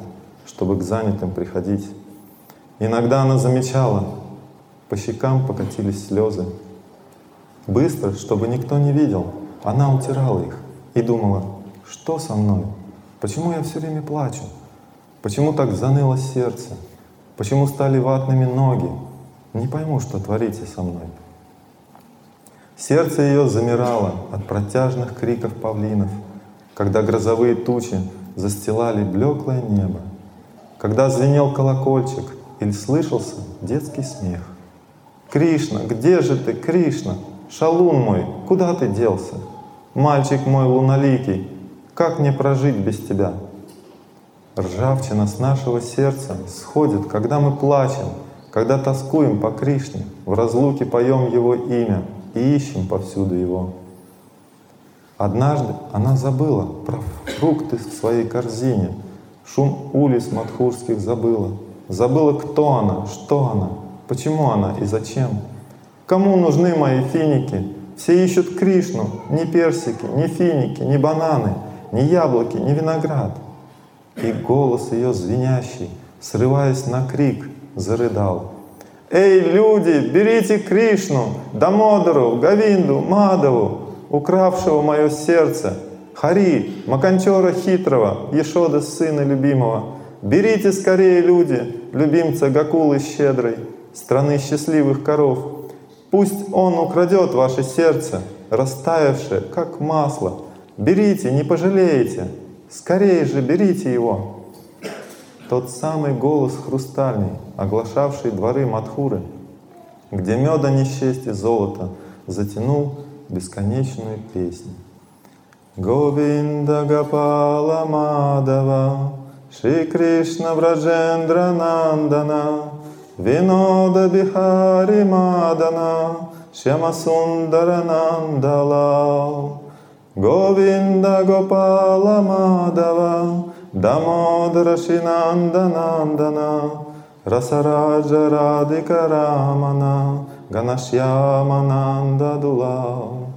чтобы к занятым приходить. Иногда она замечала, по щекам покатились слезы. Быстро, чтобы никто не видел, она утирала их и думала: что со мной? Почему я все время плачу? Почему так заныло сердце? Почему стали ватными ноги? Не пойму, что творится со мной. Сердце ее замирало от протяжных криков павлинов, когда грозовые тучи застилали блеклое небо, когда звенел колокольчик или слышался детский смех. «Кришна, где же ты, Кришна? Шалун мой, куда ты делся? Мальчик мой луналикий, как мне прожить без тебя?» Ржавчина с нашего сердца сходит, когда мы плачем, когда тоскуем по Кришне, в разлуке поем Его имя и ищем повсюду Его. Однажды она забыла про фрукты в своей корзине, шум улиц мадхурских забыла. Забыла, кто она, что она, почему она и зачем. Кому нужны мои финики? Все ищут Кришну, ни персики, ни финики, ни бананы, ни яблоки, ни виноград. И голос ее звенящий, срываясь на крик, зарыдал: «Эй, люди, берите Кришну, Дамодару, Говинду, Мадаву, укравшего мое сердце, Хари, Маканчора хитрого, Ешоды сына любимого. Берите скорее, люди, любимца Гокулы щедрой, страны счастливых коров. Пусть он украдет ваше сердце, растаявшее, как масло. Берите, не пожалеете, скорее же берите его». Тот самый голос хрустальный, оглашавший дворы Мадхуры, где меда не счесть и золота, затянул бесконечную песню. Говинда Гопала Мадава, Шри Кришна Враджендра Нандана, Винода Бихари Мадана, Шьяма Сундара Нандалал. Говинда Гопала Мадава, Дамодара Шинанда Нандана, Расараджа Радика Рамана, Ганашьяма Нанда Дулал.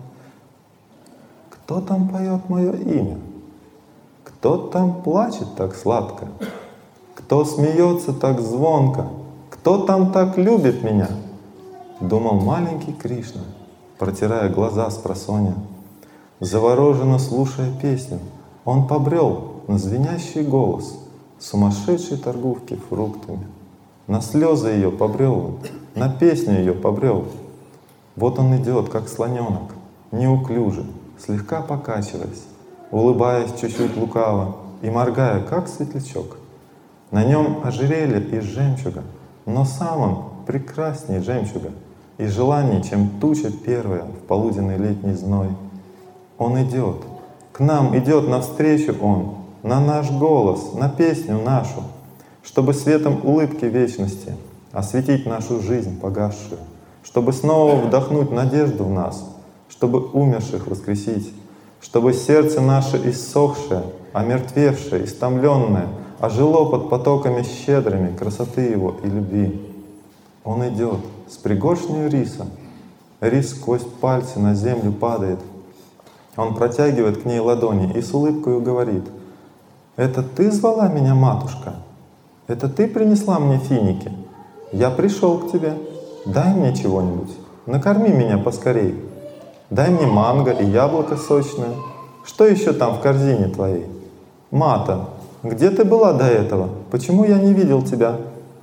Кто там поет мое имя? Кто там плачет так сладко? Кто смеется так звонко? Кто там так любит меня? Думал маленький Кришна, протирая глаза спросонья. Завороженно слушая песню, он побрел на звенящий голос сумасшедшей торговки фруктами. На слезы ее побрел он, на песню ее побрел. Вот он идет, как слоненок, неуклюже, слегка покачиваясь, улыбаясь чуть-чуть лукаво и моргая, как светлячок. На нем ожерелье из жемчуга, но сам он прекрасней жемчуга и желаний, чем туча первая в полуденный летний зной. Он идет, к нам идет навстречу он, на наш голос, на песню нашу, чтобы светом улыбки вечности осветить нашу жизнь погасшую, чтобы снова вдохнуть надежду в нас, чтобы умерших воскресить, чтобы сердце наше иссохшее, омертвевшее, истомленное ожило под потоками щедрыми красоты Его и любви. Он идет с пригоршней риса. Рис сквозь пальцы на землю падает. Он протягивает к ней ладони и с улыбкой говорит: «Это ты звала меня, матушка? Это ты принесла мне финики? Я пришел к тебе. Дай мне чего-нибудь. Накорми меня поскорей. Дай мне манго и яблоко сочное. Что еще там в корзине твоей? Мата, где ты была до этого? Почему я не видел тебя?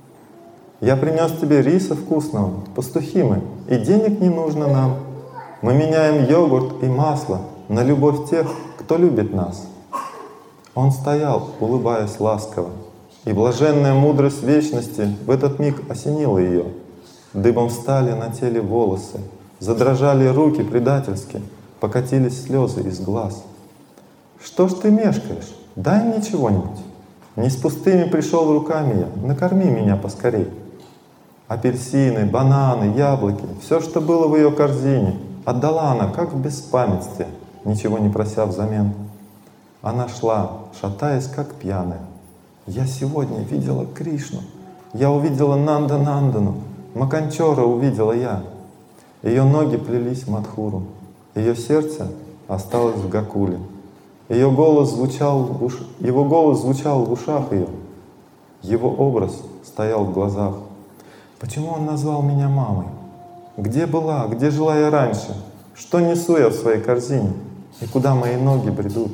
Я принес тебе риса вкусного, пастухи мы, и денег не нужно нам. Мы меняем йогурт и масло на любовь тех, кто любит нас». Он стоял, улыбаясь ласково, и блаженная мудрость вечности в этот миг осенила ее. Дыбом встали на теле волосы, задрожали руки предательски, покатились слезы из глаз. «Что ж ты мешкаешь? Дай мне чего-нибудь. Не с пустыми пришел руками я, накорми меня поскорей». Апельсины, бананы, яблоки, все, что было в ее корзине, отдала она, как в беспамятстве, ничего не прося взамен. Она шла, шатаясь, как пьяная. «Я сегодня видела Кришну, я увидела Нандану, Маканчора увидела я». Ее ноги плелись в Мадхуру, ее сердце осталось в Гокуле. Его голос звучал в ушах ее. Его образ стоял в глазах. Почему он назвал меня мамой? Где была, где жила я раньше? Что несу я в своей корзине? И куда мои ноги бредут?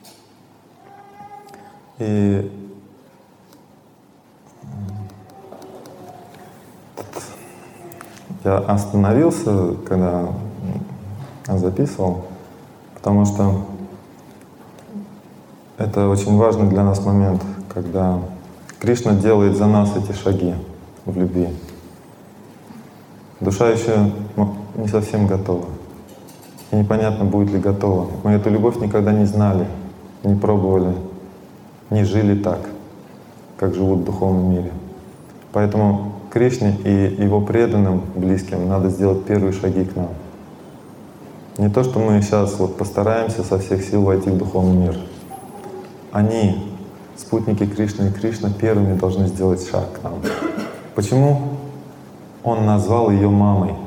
И я остановился, когда записывал, потому что это очень важный для нас момент, когда Кришна делает за нас эти шаги в любви. Душа еще не совсем готова. И непонятно, будет ли готова. Мы эту любовь никогда не знали, не пробовали, не жили так, как живут в духовном мире. Поэтому Кришне и Его преданным, близким надо сделать первые шаги к нам. Не то, что мы сейчас вот постараемся со всех сил войти в духовный мир. Они, спутники Кришны и Кришна, первыми должны сделать шаг к нам. Почему он назвал ее мамой?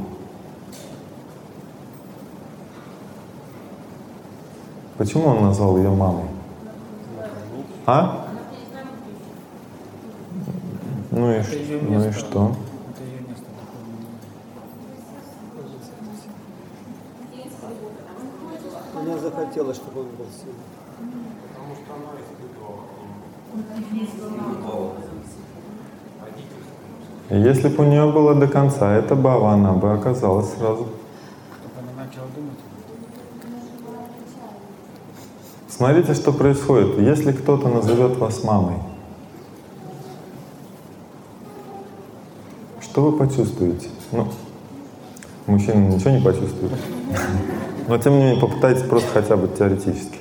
Почему он назвал ее мамой? А? Ну и что? Это ее место. Она захотела, чтобы он был сильным. Потому что она испытывала Если бы у нее было до конца эта бава, она бы оказалась сразу. Чтобы она начала думать. Смотрите, что происходит. Если кто-то назовет вас мамой, что вы почувствуете? Ну, мужчина ничего не почувствует. Но тем не менее, попытайтесь просто хотя бы теоретически.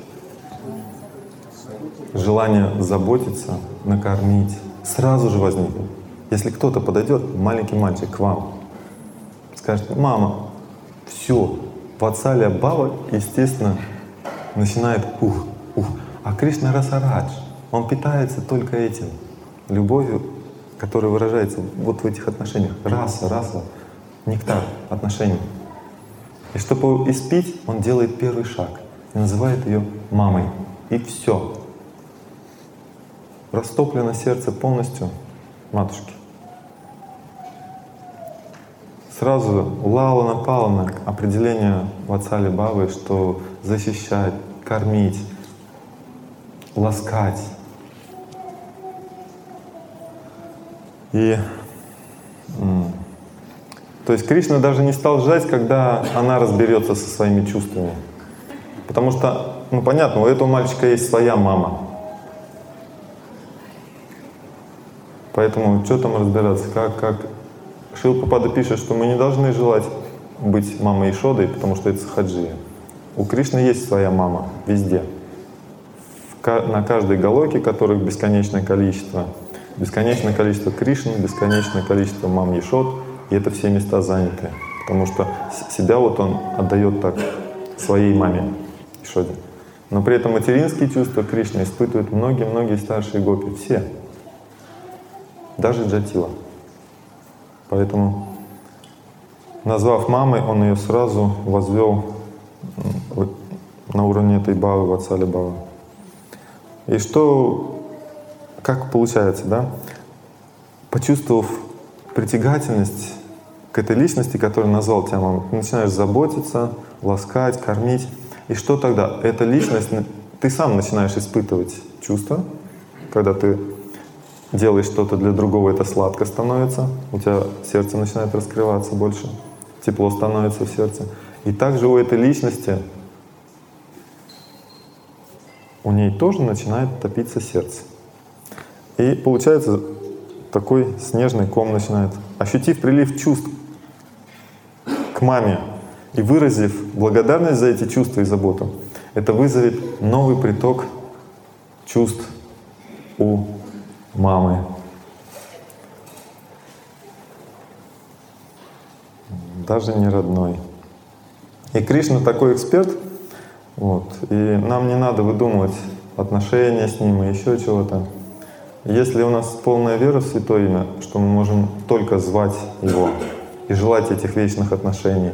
Желание заботиться, накормить сразу же возникнет. Если кто-то подойдет, маленький мальчик, к вам, скажет: мама, все, Ватсалия Бава, естественно, начинает ух. А Кришна Расарадж, он питается только этим, любовью, которая выражается вот в этих отношениях. Раса, нектар отношений. И чтобы испить, он делает первый шаг и называет ее мамой. И все. Растоплено сердце полностью матушки. Сразу лала напала на определение Ватсали Бавы, что защищать, кормить, ласкать. То есть Кришна даже не стал ждать, когда она разберется со своими чувствами. Потому что, понятно, у этого мальчика есть своя мама. Поэтому что там разбираться? Как Шрила Прабхупада пишет, что мы не должны желать быть мамой Ишодой, потому что это сахаджия. У Кришны есть своя мама везде. На каждой галоке, которых бесконечное количество Кришны, бесконечное количество мам Ешод, и это все места заняты. Потому что себя вот он отдает так своей маме Ешоде. Но при этом материнские чувства Кришны испытывают многие старшие гопи, все. Даже Джатила. Поэтому, назвав мамой, он ее сразу возвел на уровне этой бавы, Ватсали Бавы. И как получается, да? Почувствовав притягательность к этой личности, которую назвал тебя мамой, ты начинаешь заботиться, ласкать, кормить. И что тогда? Эта личность, ты сам начинаешь испытывать чувства, когда ты делаешь что-то для другого, это сладко становится, у тебя сердце начинает раскрываться больше, тепло становится в сердце. И также у этой личности, у ней тоже начинает топиться сердце. И получается, такой снежный ком начинает. Ощутив прилив чувств к маме и выразив благодарность за эти чувства и заботу, это вызовет новый приток чувств у мамы. Даже не родной. И Кришна такой эксперт, и нам не надо выдумывать отношения с ним и еще чего-то. Если у нас полная вера в Святое Имя, что мы можем только звать Его и желать этих вечных отношений.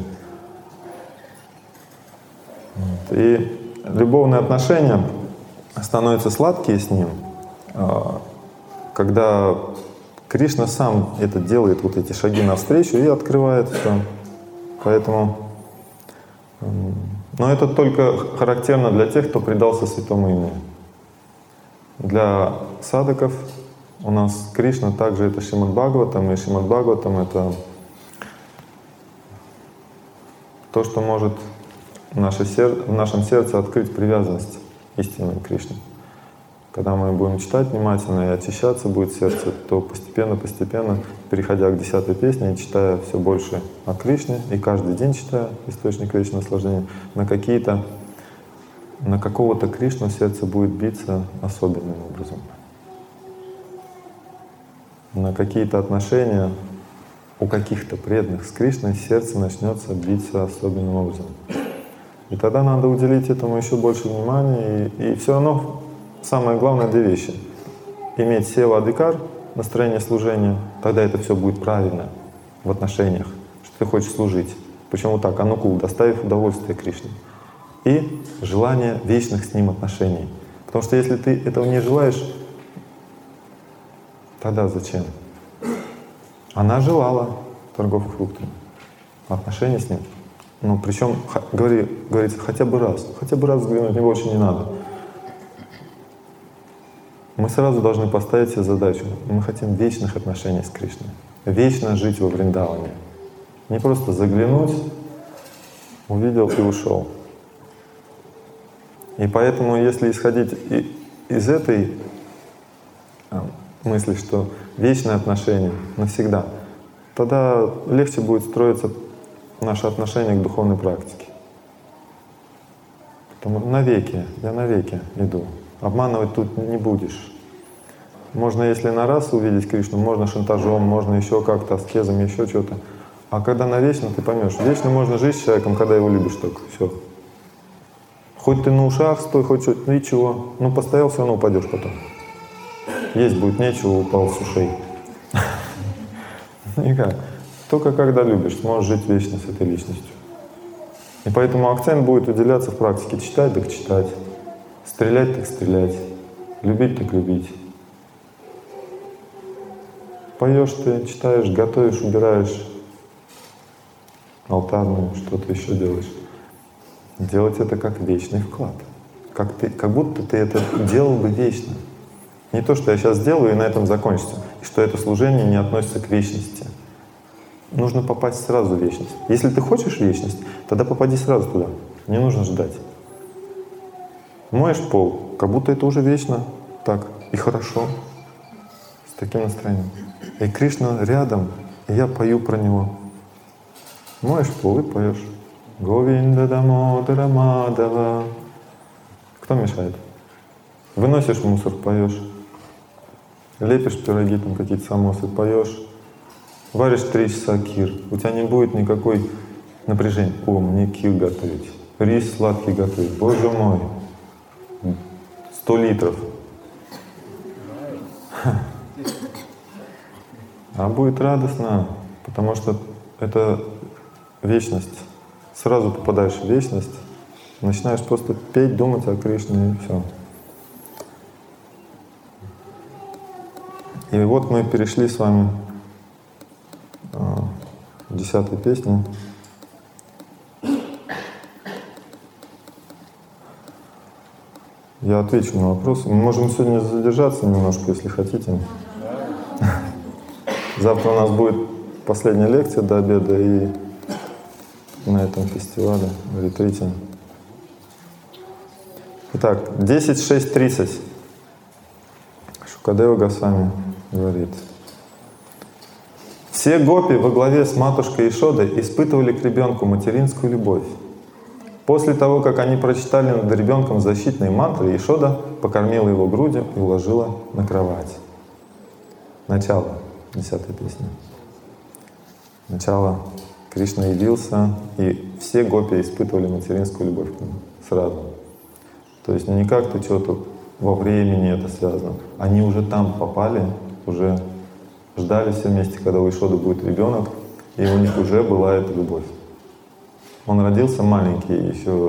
И любовные отношения становятся сладкие с Ним когда Кришна сам это делает, вот эти шаги навстречу и открывает все. Поэтому, но это только характерно для тех, кто предался святому имени. Для садхаков у нас Кришна также это Шримад Бхагаватам, и Шримад Бхагаватам это то, что может в нашем сердце открыть привязанность истинной к Кришне. Когда мы будем читать внимательно и очищаться будет сердце, то постепенно, переходя к 10-й песне и читая все больше о Кришне, и каждый день читая источник вечного наслаждения, на какого-то Кришну сердце будет биться особенным образом. На какие-то отношения у каких-то преданных с Кришной сердце начнется биться особенным образом. И тогда надо уделить этому еще больше внимания. И все равно самое главное две вещи. Иметь сева адикар, настроение служения, тогда это все будет правильно в отношениях, что ты хочешь служить. Почему так? Анукул, доставив удовольствие Кришне. И желание вечных с ним отношений. Потому что если ты этого не желаешь, тогда зачем? Она желала торговых фруктами, отношения с ним. Ну, причем, говорится, хотя бы раз взглянуть, мне больше не надо. Мы сразу должны поставить себе задачу. Мы хотим вечных отношений с Кришной. Вечно жить во Вриндаване. Не просто заглянуть, увидел и ушел. И поэтому, если исходить из этой мысли, что вечные отношения навсегда, тогда легче будет строиться наше отношение к духовной практике. Потому навеки, я навеки иду. Обманывать тут не будешь. Можно, если на раз увидеть Кришну, можно шантажом, можно еще как-то, аскезом, еще что-то. А когда навечно, ты поймешь, вечно можно жить с человеком, когда его любишь только. Все. Хоть ты на ушах стой, хоть что-то, ну и чего? Ну постоял, все равно упадешь потом. Есть будет нечего, упал с ушей. Никак. Только когда любишь, сможешь жить вечно с этой личностью. И поэтому акцент будет уделяться в практике. Читать так читать, стрелять так стрелять, любить так любить. Поешь ты, читаешь, готовишь, убираешь алтарную, что-то еще делаешь. Делать это как вечный вклад. Как будто ты это делал бы вечно. Не то, что я сейчас сделаю и на этом закончится. И что это служение не относится к вечности. Нужно попасть сразу в вечность. Если ты хочешь вечность, тогда попади сразу туда. Не нужно ждать. Моешь пол, как будто это уже вечно. Так, и хорошо. С таким настроением. И Кришна рядом, и я пою про него. Моешь пол и поешь. Говинда Дамодара Мадава. Кто мешает? Выносишь мусор, поешь. Лепишь пироги, там какие-то самосы, поешь. Варишь 3 часа кир. У тебя не будет никакой напряжения. О, мне кир готовить. Рис сладкий готовить. Боже мой. 100 литров. А будет радостно, потому что это вечность. Сразу попадаешь в вечность, начинаешь просто петь, думать о Кришне и все. И вот мы перешли с вами к 10-й песне. Я отвечу на вопросы. Мы можем сегодня задержаться немножко, если хотите. Завтра у нас будет последняя лекция до обеда и на этом фестивале, в ретрите. Итак, 10.6.30. Шукадева Госвами говорит. Все гопи во главе с матушкой Ишодой испытывали к ребенку материнскую любовь. После того, как они прочитали над ребенком защитные мантры, Ишода покормила его грудью и уложила на кровать. Начало 10-й песни. Начало. Кришна явился, и все гопи испытывали материнскую любовь к нему сразу. То есть не как-то что-то во времени это связано. Они уже там попали, уже ждали все вместе, когда у Ишоды будет ребенок, и у них уже была эта любовь. Он родился маленький, еще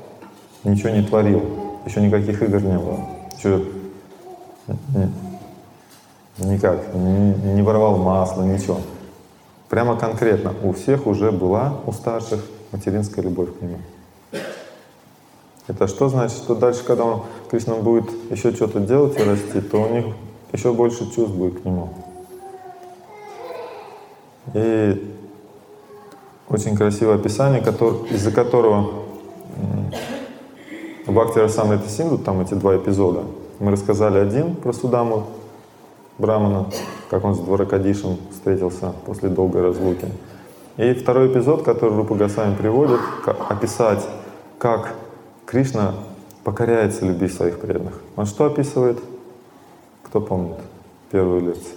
ничего не творил, еще никаких игр не было. Еще Никак, не воровал масло, ничего. Прямо конкретно у всех уже была, у старших, материнская любовь к нему. Это что значит? Что дальше, когда Кришна будет еще что-то делать и расти, то у них еще больше чувств будет к нему. И очень красивое описание, из-за которого в Бхакти Расамрита Синду, там эти два эпизода, мы рассказали один про Судаму Брамана, как он с Дваракадишем встретился после долгой разлуки. И второй эпизод, который Рупа Госвами приводит, описать, как Кришна покоряется любви своих преданных. Он что описывает? Кто помнит первую лекцию?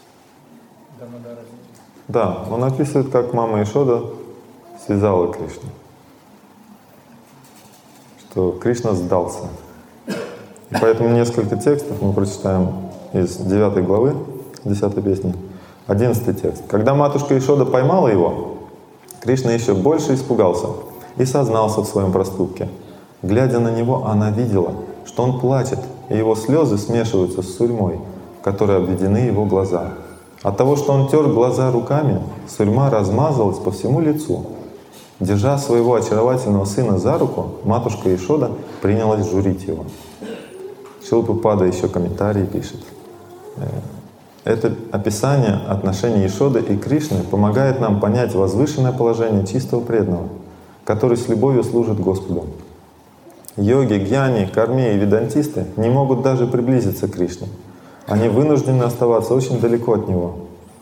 Да, он описывает, как мама Ишода связала Кришну. Что Кришна сдался. И поэтому несколько текстов мы прочитаем из 9 главы, 10 песни. 11 текст. Когда матушка Ишода поймала его, Кришна еще больше испугался и сознался в своем проступке. Глядя на него, она видела, что он плачет, и его слезы смешиваются с сурьмой, в которой обведены его глаза. От того, что он тер глаза руками, сурьма размазалась по всему лицу. Держа своего очаровательного сына за руку, матушка Ишода принялась журить его. Шрила Прабхупада еще комментарии пишет. Это описание отношений Ишоды и Кришны помогает нам понять возвышенное положение чистого преданного, который с любовью служит Господу. Йоги, гьяни, карми и ведантисты не могут даже приблизиться к Кришне. Они вынуждены оставаться очень далеко от Него.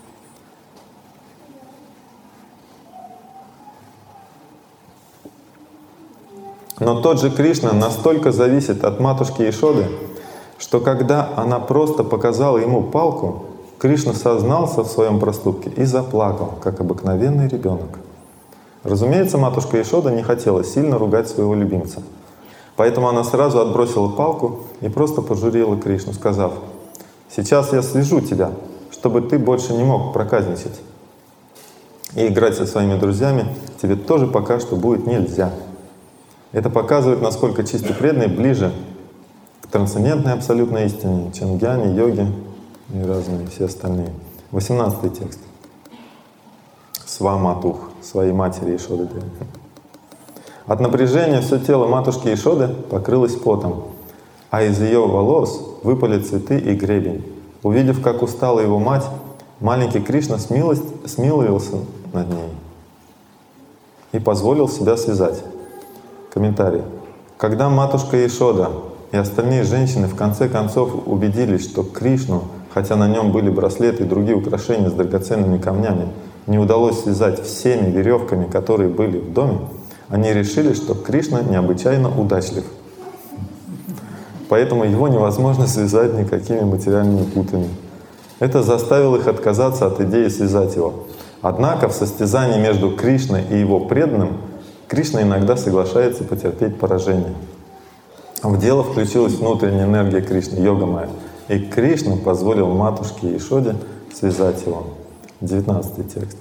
Но тот же Кришна настолько зависит от матушки Ишоды, что когда она просто показала ему палку, Кришна сознался в своем проступке и заплакал, как обыкновенный ребенок. Разумеется, матушка Ишода не хотела сильно ругать своего любимца. Поэтому она сразу отбросила палку и просто пожурила Кришну, сказав: «Сейчас я свяжу тебя, чтобы ты больше не мог проказничать. И играть со своими друзьями тебе тоже пока что будет нельзя». Это показывает, насколько чистый преданный ближе к трансцендентной абсолютной истине, чем гьяни, йоги и разные все остальные. 18 текст. Сваматух, своей матери Ишоды Деви. От напряжения все тело матушки Ишоды покрылось потом, а из ее волос выпали цветы и гребень. Увидев, как устала его мать, маленький Кришна смиловался над ней и позволил себя связать. Комментарий. Когда матушка Ишода и остальные женщины в конце концов убедились, что Кришну, хотя на нем были браслеты и другие украшения с драгоценными камнями, не удалось связать всеми веревками, которые были в доме, они решили, что Кришна необычайно удачлив. Поэтому его невозможно связать никакими материальными путами. Это заставило их отказаться от идеи связать его. Однако в состязании между Кришной и его преданным Кришна иногда соглашается потерпеть поражение. В дело включилась внутренняя энергия Кришны, йога-майя, и Кришна позволил матушке Ишоде связать его. 19 текст.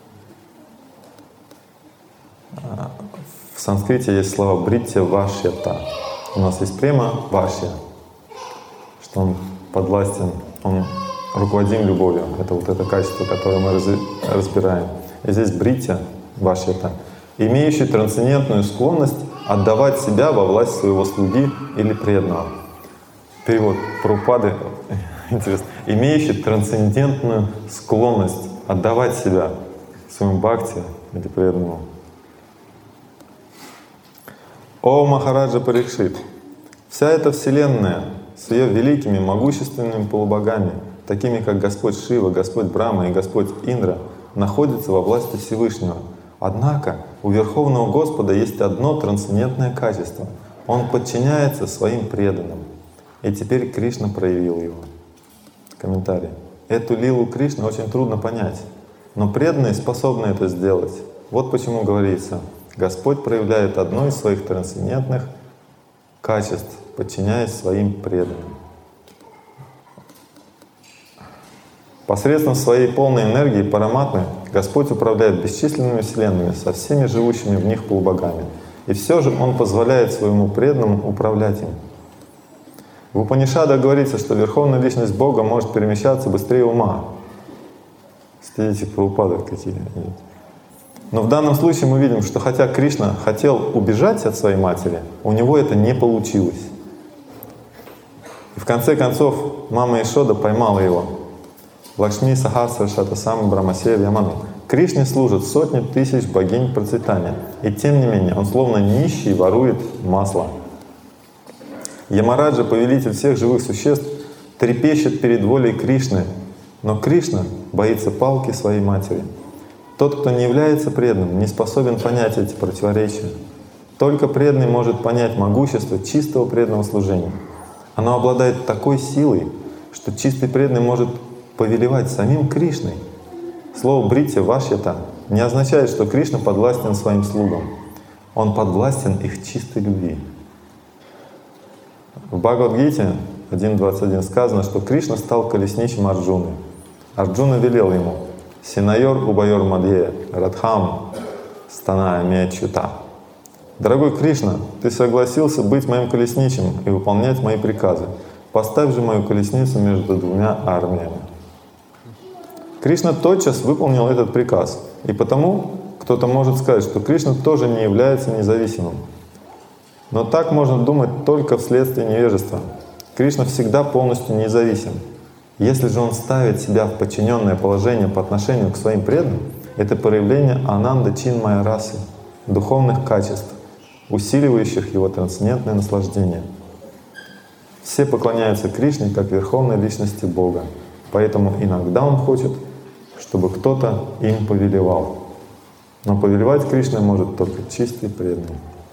В санскрите есть слова бритья вашьята. У нас есть према вашья, что он подвластен, он руководим любовью. Это вот это качество, которое мы разбираем. И здесь бритья вашьята, имеющий трансцендентную склонность отдавать себя во власть своего слуги или преданного. Перевод Прабхупады интересно. Имеющий трансцендентную склонность отдавать себя своему бхакти или преданному. О Махараджа Парикшит! Вся эта вселенная с ее великими, могущественными полубогами, такими как Господь Шива, Господь Брахма и Господь Индра, находится во власти Всевышнего. Однако у Верховного Господа есть одно трансцендентное качество. Он подчиняется своим преданным. И теперь Кришна проявил его. Комментарий. Эту лилу Кришны очень трудно понять, но преданные способны это сделать. Вот почему говорится: Господь проявляет одно из своих трансцендентных качеств, подчиняясь своим преданным. Посредством своей полной энергии параматмы Господь управляет бесчисленными вселенными со всеми живущими в них полубогами. И все же Он позволяет своему преданному управлять им. В Упанишадах говорится, что Верховная Личность Бога может перемещаться быстрее ума. Следите по упадок какие. Но в данном случае мы видим, что хотя Кришна хотел убежать от своей матери, у него это не получилось. И в конце концов мама Ишода поймала его. Лакшми Сахасра Шатасам Брамасевья Ману. Кришне служат сотни тысяч богинь процветания. И тем не менее, он словно нищий ворует масло. Ямараджа, повелитель всех живых существ, трепещет перед волей Кришны. Но Кришна боится палки своей матери. Тот, кто не является преданным, не способен понять эти противоречия. Только преданный может понять могущество чистого преданного служения. Оно обладает такой силой, что чистый преданный может повелевать самим Кришной. Слово «бритья» вашьята не означает, что Кришна подвластен своим слугам. Он подвластен их чистой любви. В Бхагавад-гите 1.21 сказано, что Кришна стал колесничем Арджуны. Арджуна велел ему: «Синайор убайор мадье радхам станая мечута». «Дорогой Кришна, ты согласился быть моим колесничем и выполнять мои приказы. Поставь же мою колесницу между двумя армиями». Кришна тотчас выполнил этот приказ. И потому кто-то может сказать, что Кришна тоже не является независимым. Но так можно думать только вследствие невежества. Кришна всегда полностью независим. Если же он ставит себя в подчиненное положение по отношению к своим преданным, это проявление ананда чинмая расы, духовных качеств, усиливающих его трансцендентное наслаждение. Все поклоняются Кришне как Верховной Личности Бога, поэтому иногда он хочет, чтобы кто-то им повелевал. Но повелевать Кришной может только чистый преданный.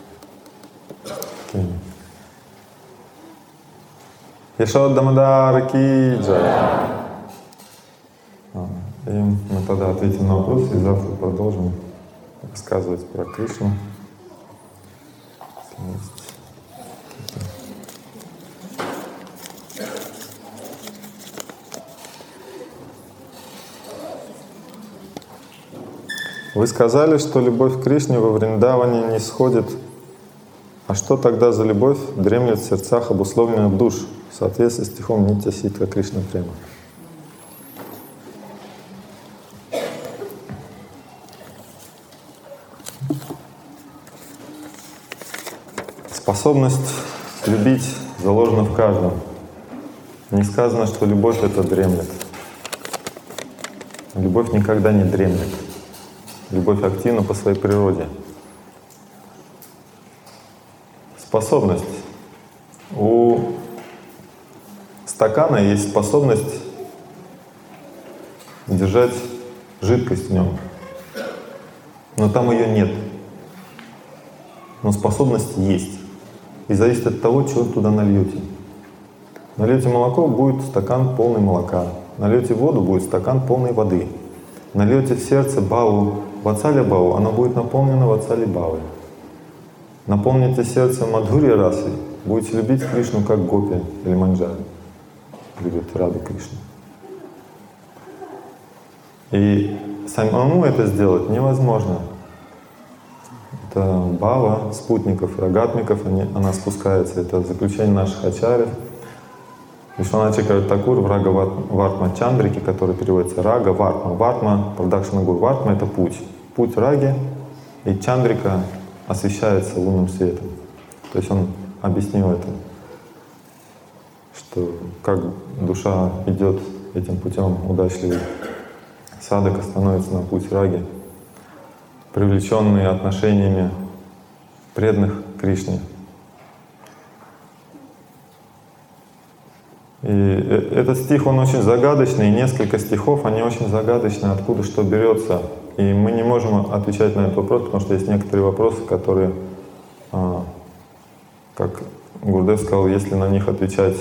Яшода Дамодар ки джай. И мы тогда ответим на вопросы, и завтра продолжим рассказывать про Кришну. Вы сказали, что любовь к Кришне во Вриндаване не сходит. А что тогда за любовь дремлет в сердцах обусловленных душ в соответствии с стихом Нитья Ситха Кришна Према? Способность любить заложена в каждом. Не сказано, что любовь — это дремлет. Любовь никогда не дремлет. Любовь активна по своей природе. Способность. У стакана есть способность держать жидкость в нем. Но там ее нет. Но способность есть. И зависит от того, что туда нальете. Нальете молоко — будет стакан полный молока. Нальете воду — будет стакан полной воды. Нальете в сердце бхаву, ватсаля бхаву, оно будет наполнено ватсали бхавой. Наполните сердце мадхурья расой, будете любить Кришну как гопи или манджари, любят Раду Кришну. И самому это сделать невозможно. Это бхава спутников, рагатмиков, она спускается. Это заключение наших ачарьев. Вишванат Чакраварти Такур в Рага Вартма Чандрики, который переводится Рага Вартма. Вартма, Прадакшина Гуру Вартма — это путь. Путь Раги, и Чандрика освещается лунным светом. То есть он объяснил это, что как душа идет этим путем удачливый, садака становится на путь Раги, привлеченный отношениями преданных Кришне. И этот стих, он очень загадочный, и несколько стихов, они очень загадочны, откуда что берется. И мы не можем отвечать на этот вопрос, потому что есть некоторые вопросы, которые, как Гурудев сказал, если на них отвечать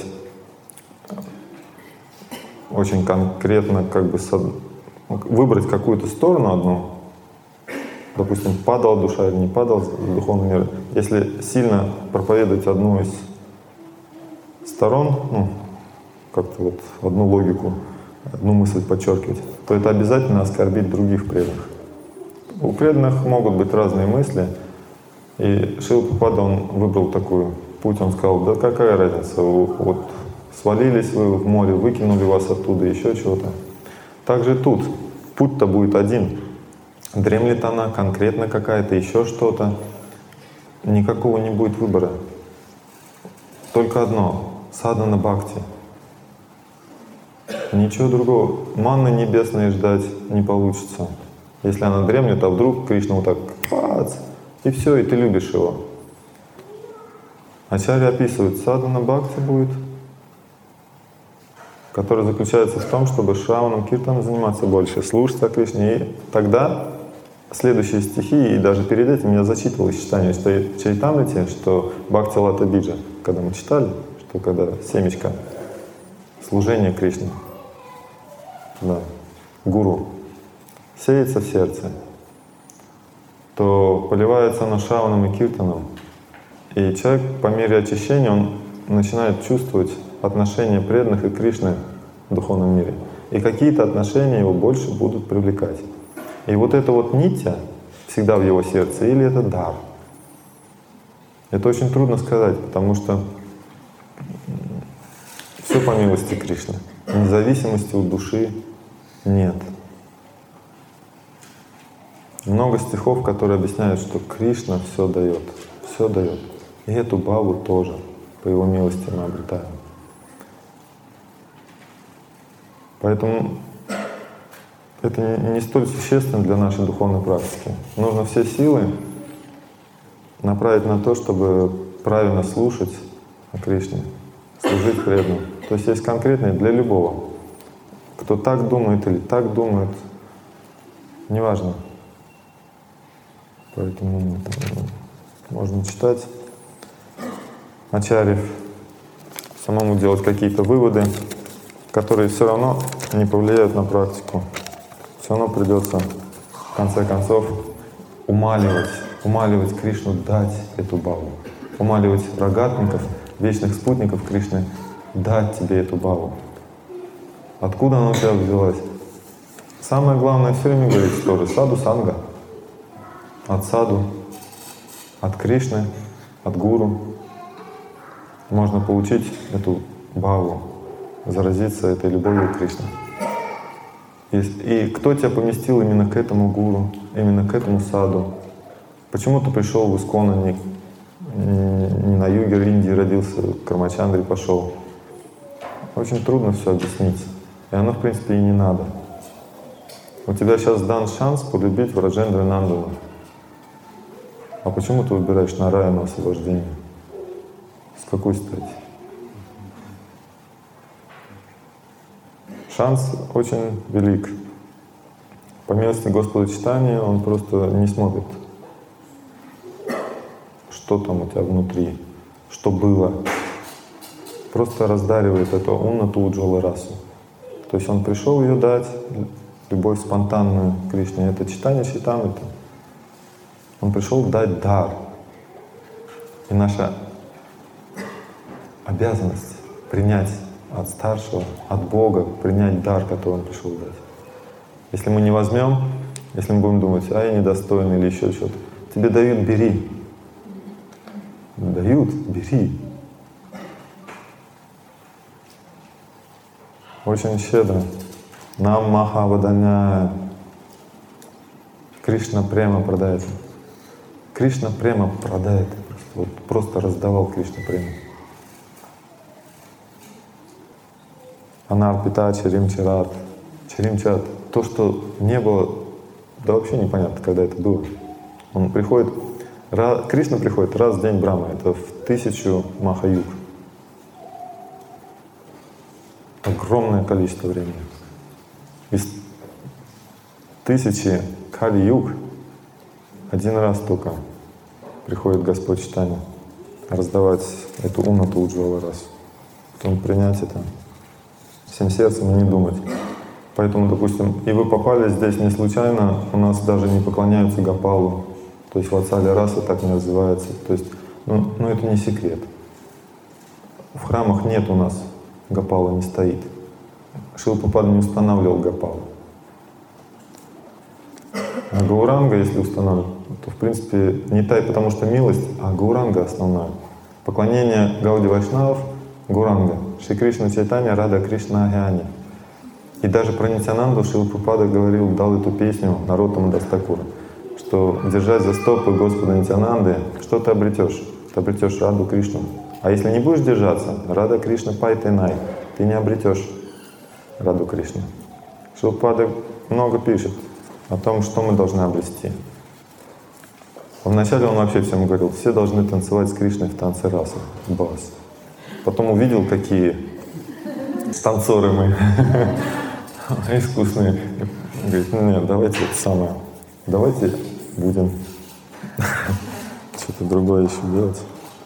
очень конкретно, как бы выбрать какую-то сторону одну, допустим, падала душа или не падала в духовный мир, если сильно проповедовать одну из сторон, как-то вот одну логику, одну мысль подчеркивать, то это обязательно оскорбит других преданных. У преданных могут быть разные мысли, и Шрила Прабхупада, он выбрал такую путь, он сказал, да какая разница, вот свалились вы в море, выкинули вас оттуда, еще чего-то. Так же тут, путь-то будет один. Дремлет она, конкретно какая-то, еще что-то. Никакого не будет выбора. Только одно — садхана бхакти. Ничего другого. Манны небесной ждать не получится. Если она дремлет, а вдруг Кришна вот так пац, и все, и ты любишь его. Ачарья описывает, садхана бхакти будет, который заключается в том, чтобы шраваном киртаном заниматься больше, слушать о Кришне. И тогда следующие стихи, и даже перед этим я зачитывал из читания Чайтамрити, что Бхакти Лата Биджа, когда мы читали, что когда семечко служения Кришне, да, гуру, сеется в сердце, то поливается оно шраваном и киртаном, и человек по мере очищения, он начинает чувствовать отношения преданных и Кришны в духовном мире. И какие-то отношения его больше будут привлекать. И вот это вот нитья всегда в его сердце, или это дар. Это очень трудно сказать, потому что все по милости Кришны. Независимости от души нет. Много стихов, которые объясняют, что Кришна все дает, все дает. И эту бхаву тоже, по его милости, мы обретаем. Поэтому это не столь существенно для нашей духовной практики. Нужно все силы направить на то, чтобы правильно слушать о Кришне, служить преданным. То есть есть конкретные для любого. Кто так думает или так думает, неважно. Поэтому можно читать ачарьев, самому делать какие-то выводы, которые все равно не повлияют на практику. Все равно придется в конце концов умаливать Кришну дать эту бхаву, умаливать рогатников, вечных спутников Кришны, дать тебе эту бхаву. Откуда она у тебя взялась? Самое главное все время говорить тоже саду санга. От саду, от Кришны, от гуру можно получить эту бхаву, заразиться этой любовью к Кришне. И кто тебя поместил именно к этому гуру, именно к этому саду? Почему ты пришел в Искон, а не на юге Индии родился, к Рамачандре пошел? Очень трудно все объяснить. И оно, в принципе, и не надо. У тебя сейчас дан шанс полюбить Враджендру Нандану. А почему ты выбираешь Нараяну освобождение? С какой стати? Шанс очень велик. По милости Господа Чайтаньи он просто не смотрит, что там у тебя внутри, что было. Просто раздаривает эту уннату уджвала расу. То есть он пришел ее дать, любовь спонтанную к Кришне. Это читание Чайтамриты. Он пришел дать дар. И наша обязанность принять от старшего, от Бога, принять дар, который он пришел дать. Если мы не возьмем, если мы будем думать, а я недостойный или еще что-то, тебе дают, бери. Дают, бери. Очень щедро. Нам Махаваданя. Кришна према продает. Кришна према продает. Просто раздавал Кришна прему. Анарпита, Чаримчарат. Чаримчарат. То, что не было, да вообще непонятно, когда это было. Он приходит, Кришна приходит раз в день Брахмы, это в 1000 Махаюг. Огромное количество времени. Из 1000 Кали-юг один раз только приходит Господь Чайтанья раздавать эту уннату уджвала расу. Потом принять это всем сердцем и не думать. Поэтому, допустим, и вы попали здесь не случайно, у нас даже не поклоняются Гопалу. То есть Ватсалия раса так не называется. То есть, ну это не секрет. В храмах нет у нас Гопала, не стоит. Шрила Прабхупада не устанавливал Гопалу. А Гауранга, если устанавливать, то в принципе не тай, потому что милость, а Гауранга основная. Поклонение Гауди Вайшнавов Гуранга, Шри Кришна Чайтанья, Рада Кришна Агьяни. И даже про Нитьянанду Шрила Прабхупада говорил, дал эту песню Нароттама Дас Такура, что держась за стопы Господа Нитьянанды, что ты обретешь? Ты обретешь Раду Кришну. А если не будешь держаться, Рада Кришна Пайтенай, ты не обретешь Раду Кришну. Шрила Прабхупада много пишет о том, что мы должны обрести. Вначале он вообще всем говорил, все должны танцевать с Кришной в танце раса, бас. Потом увидел, какие танцоры мы искусные. Говорит, нет, давайте это самое, давайте будем что-то другое еще делать.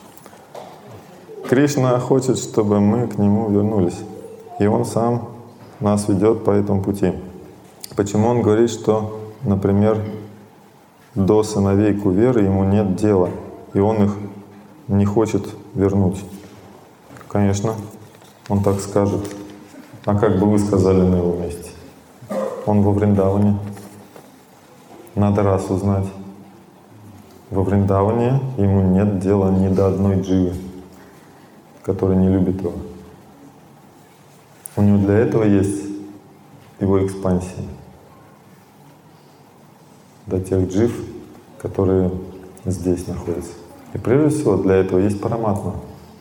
Кришна хочет, чтобы мы к Нему вернулись. И Он сам нас ведет по этому пути. Почему Он говорит, что, например, до сыновей Куверы Ему нет дела, и Он их не хочет вернуть? Конечно, Он так скажет. А как бы вы сказали на Его месте? Он во Вриндаване. Надо раз узнать. Во Вриндаване Ему нет дела ни до одной дживы, которая не любит Его. У Него для этого есть Его экспансия. До тех джив, которые здесь находятся. И прежде всего для этого есть Параматма.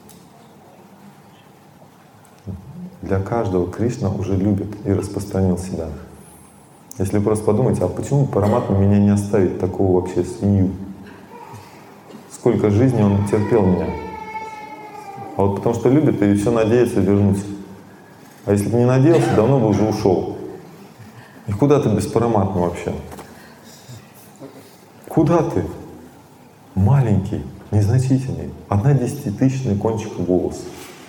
Для каждого Кришна уже любит и распространил себя. Если вы просто подумайте, а почему Параматма меня не оставит, такого вообще свинью? Сколько жизни он терпел меня. А вот потому что любит и все надеется вернуть. А если бы не надеялся, давно бы уже ушел. И куда ты без Параматмы вообще? Куда ты? Маленький, незначительный, 1/10,000 кончик волоса.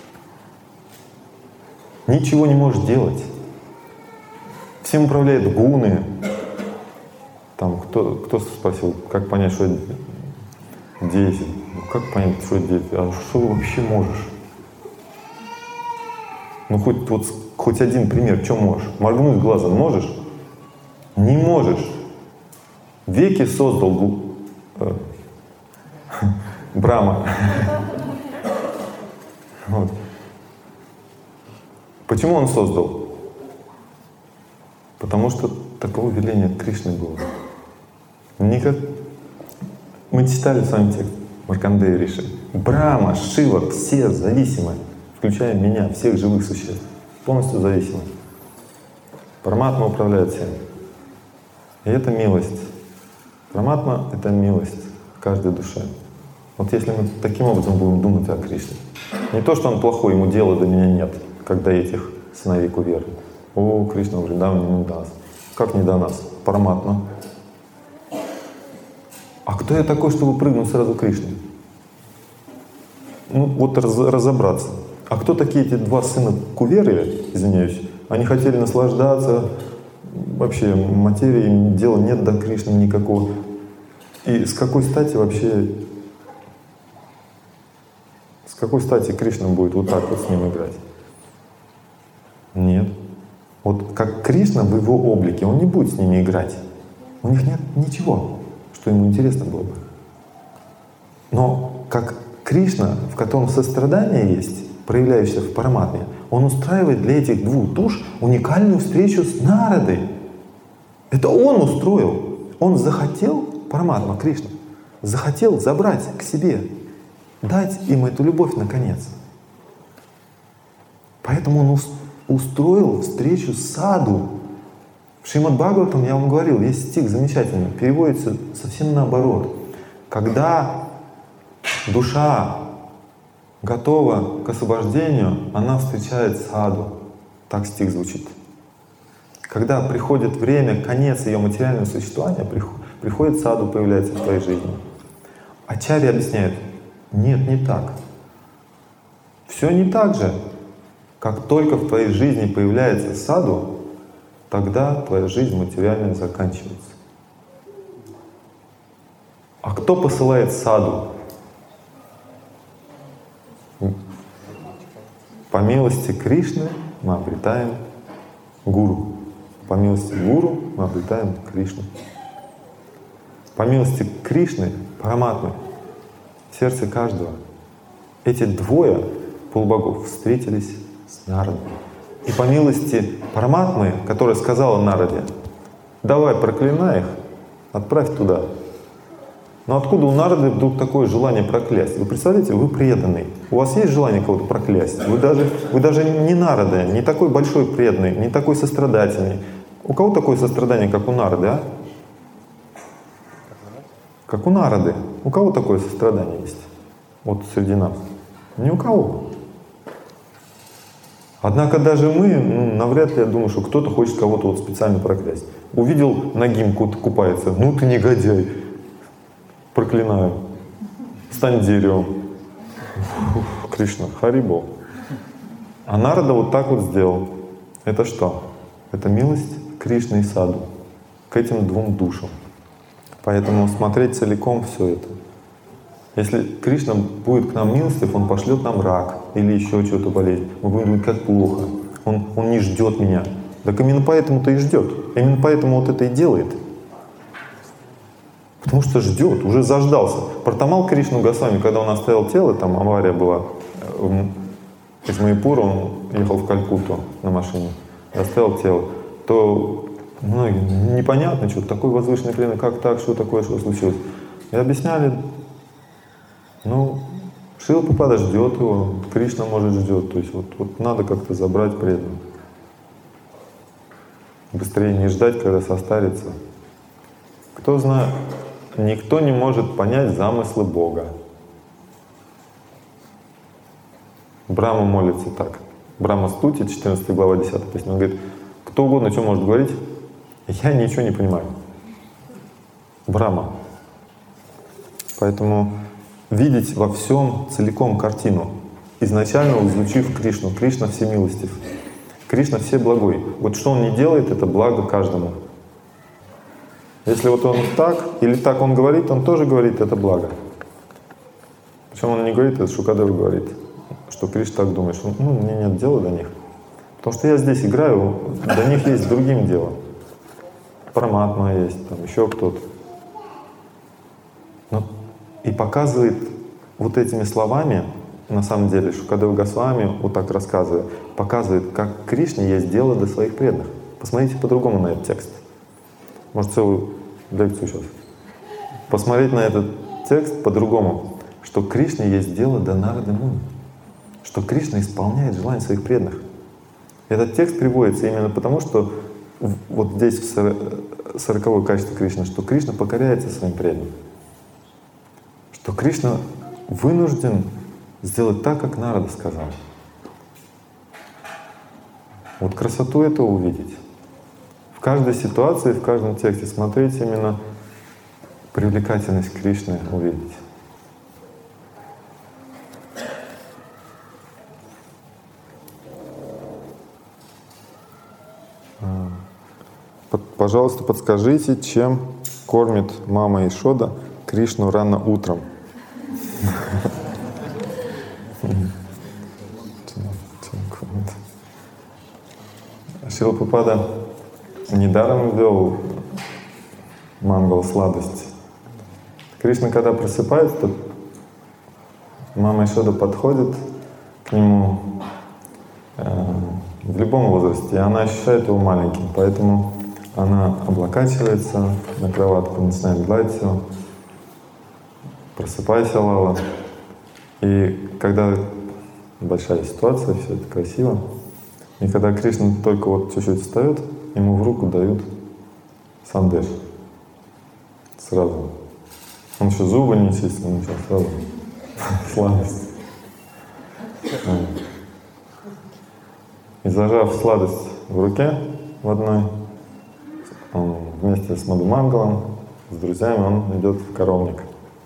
Ничего не можешь делать. Всем управляют гуны. Там кто спросил, как понять, что это дети? Ну, как понять, что это дети? А что ты вообще можешь? Ну хоть один пример, что можешь? Моргнуть глазом можешь? Не можешь. Веки создал Брахма. Вот. Почему он создал? Потому что таково веление от Кришны было. Мы читали с вами текст Маркандея Риши. Брахма, Шива, все зависимы, включая меня, всех живых существ, полностью зависимы. Параматма управляет всем. И это милость. Параматма — это милость каждой душе. Вот если мы таким образом будем думать о Кришне, не то, что он плохой, ему дела до меня нет, как до этих сыновей Куверы. О, Кришна уже давно не до нас. Как не до нас? Параматма. А кто я такой, чтобы прыгнуть сразу к Кришне? Ну вот разобраться. А кто такие эти два сына Куверы, извиняюсь? Они хотели наслаждаться, вообще материи, им дела нет до Кришны никакого. И с какой стати вообще, с какой стати Кришна будет вот так вот с ним играть? Нет. Вот как Кришна в его облике, он не будет с ними играть. У них нет ничего, что ему интересно было бы. Но как Кришна, в котором сострадание есть, проявляющееся в Параматме, он устраивает для этих двух душ уникальную встречу с Нарадой. Это он устроил. Он захотел, Параматма, Кришна, захотел забрать к себе, дать им эту любовь наконец. Поэтому он устроил встречу с саду. В Шримад Бхагаватам, я вам говорил, есть стих замечательный, переводится совсем наоборот. Когда душа готова к освобождению, она встречает саду. Так стих звучит. Когда приходит время, конец ее материального существования, приходит саду, появляется в твоей жизни. Ачарьи объясняют, нет, не так. Все не так же. Как только в твоей жизни появляется саду, тогда твоя жизнь материальная заканчивается. А кто посылает саду? По милости Кришны мы обретаем гуру. По милости гуру мы обретаем Кришну. По милости Кришны, Параматмы, в сердце каждого эти двое полубогов встретились с Нарадой. И по милости Параматмы, которая сказала Нараде: давай проклинай их, отправь туда. Но откуда у Нарады вдруг такое желание проклясть? Вы представляете, вы преданный. У вас есть желание кого-то проклясть? Вы даже не Нарада, не такой большой преданный, не такой сострадательный. У кого такое сострадание, как у Нарады, а? Как у Нарады. У кого такое сострадание есть? Вот среди нас. Ни у кого. Однако даже мы, навряд ли, я думаю, что кто-то хочет кого-то вот специально проклясть. Увидел нагим купается, ну ты негодяй, проклинаю, стань деревом. Фух, Кришна, Харибол. А Нарада вот так вот сделал. Это что? Это милость Кришны и Саду к этим двум душам. Поэтому смотреть целиком все это. Если Кришна будет к нам милостив, Он пошлет нам рак или еще что-то болезнь. Мы будем думать, как плохо. Он не ждет меня. Так именно поэтому-то и ждет. Именно поэтому вот это и делает. Потому что ждет, уже заждался. Пратамал Кришну Госвами, когда он оставил тело, там авария была, из Майяпура он ехал в Калькутту на машине, оставил тело, то непонятно, что такой возвышенный преданный, как так, что такое, что случилось. И объясняли, Шрила Прабхупада ждет его, Кришна, может, ждет. То есть вот надо как-то забрать преданных. Быстрее не ждать, когда состарится. Кто знает, никто не может понять замыслы Бога. Брахма молится так. Брахма Стути, 14 глава, 10 песня. Он говорит, кто угодно что может говорить, я ничего не понимаю. Брахма. Поэтому видеть во всем целиком картину, изначально изучив Кришну. Кришна всемилостив. Кришна всеблагой. Вот что Он не делает, это благо каждому. Если вот Он так, или так Он говорит, Он тоже говорит, это благо. Причем Он не говорит, это Шукадева говорит, что Кришна так думает, что мне нет дела до них. Потому что я здесь играю, до них есть другим дело. Параматма есть, там еще кто-то. И показывает вот этими словами, на самом деле, Шукадева Госвами, вот так рассказывая, показывает, как Кришне есть дело до своих преданных. Посмотрите по-другому на этот текст. Может, целую лекцию сейчас. Посмотреть на этот текст по-другому, что Кришне есть дело до Нарады Муни, что Кришна исполняет желания своих преданных. Этот текст приводится именно потому, что вот здесь в 40-е качество Кришны, что Кришна покоряется своим преданным. Что Кришна вынужден сделать так, как Нарада сказал. Вот красоту этого увидеть. В каждой ситуации, в каждом тексте смотреть именно привлекательность Кришны увидеть. Пожалуйста, подскажите, чем кормит мама Ишода Кришну рано утром? Шрила Прабхупада недаром ввел мангал сладость. Кришна, когда просыпается, мама Ишода подходит к нему в любом возрасте, и она ощущает его маленьким, поэтому она облокачивается на кроватку, начинает гладить его. Просыпайся, Лала. И когда большая ситуация, все это красиво, и когда Кришна только вот чуть-чуть встает, ему в руку дают сандеш. Сразу. Он еще зубы не чистил, ничего, сразу. Сладость. И зажав сладость в руке в одной, он вместе с Мадхумангалом, с друзьями, он идет в коровник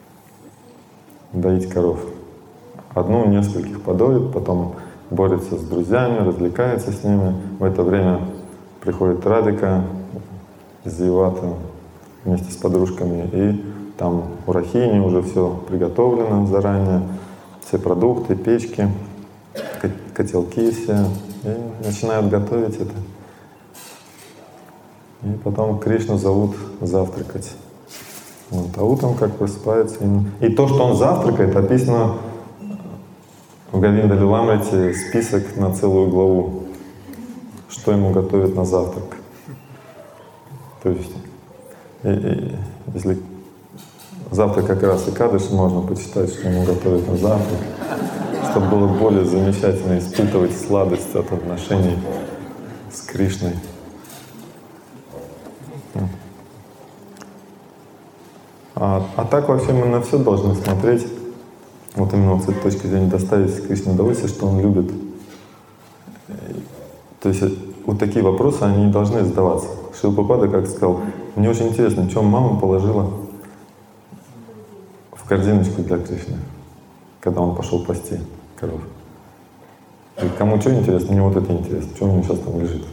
доить коров. Одну, нескольких подоит, потом борется с друзьями, развлекается с ними. В это время приходит Радика из Зивата вместе с подружками, и там у Рахини уже все приготовлено заранее, все продукты, печки, котелки все, и начинают готовить это. И потом Кришну зовут завтракать. Вот. А утром, как просыпается, и то, что он завтракает, описано в Говинда Лиламрите список на целую главу, что ему готовят на завтрак. То есть, если завтрак как раз и Экадаши, можно почитать, что ему готовят на завтрак, чтобы было более замечательно испытывать сладость от отношений с Кришной. А так вообще мы на все должны смотреть, вот именно вот с этой точки зрения, доставить Кришне удовольствие, что он любит. То есть вот такие вопросы, они не должны задаваться. Шрила Прабхупада как сказал, мне очень интересно, что мама положила в корзиночку для Кришны, когда он пошел пасти коров. И кому что интересно, мне вот это интересно, что у него сейчас там лежит.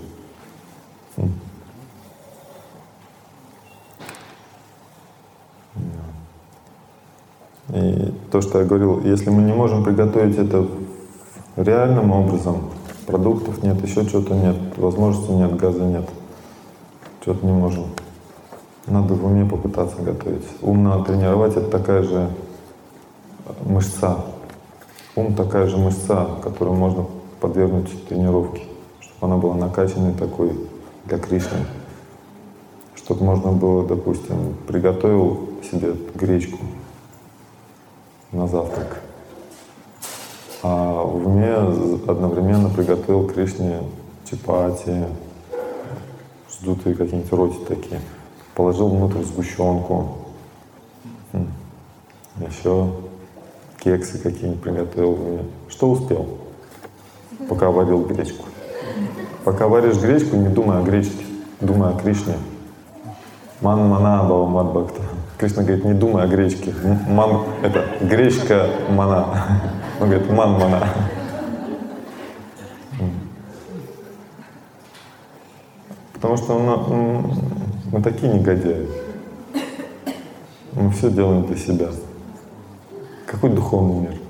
И то, что я говорил, если мы не можем приготовить это реальным образом, продуктов нет, еще чего-то нет, возможности нет, газа нет, что-то не можем. Надо в уме попытаться готовить. Ум надо тренировать, это такая же мышца. Ум такая же мышца, которую можно подвергнуть тренировке, чтобы она была накачанной такой для Кришны. Чтобы можно было, допустим, приготовил себе гречку на завтрак, а в уме одновременно приготовил Кришне чапати, вздутые какие-нибудь роти такие, положил внутрь сгущенку, еще кексы какие-нибудь приготовил в уме. Что успел, пока варил гречку? Пока варишь гречку, не думай о гречке, думай о Кришне. Ман мана бава мад бхакта. Кришна говорит, не думай о гречке. Ман — это гречка мана. Он говорит, ман мана. Потому что мы такие негодяи. Мы все делаем для себя. Какой духовный мир?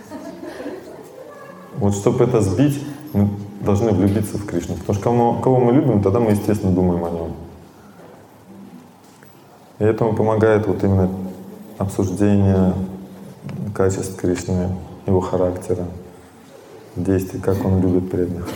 Вот чтобы это сбить, мы должны влюбиться в Кришну. Потому что кого мы любим, тогда мы, естественно, думаем о нем. И этому помогает вот именно обсуждение качеств Кришны, его характера, действий, как он любит преданных.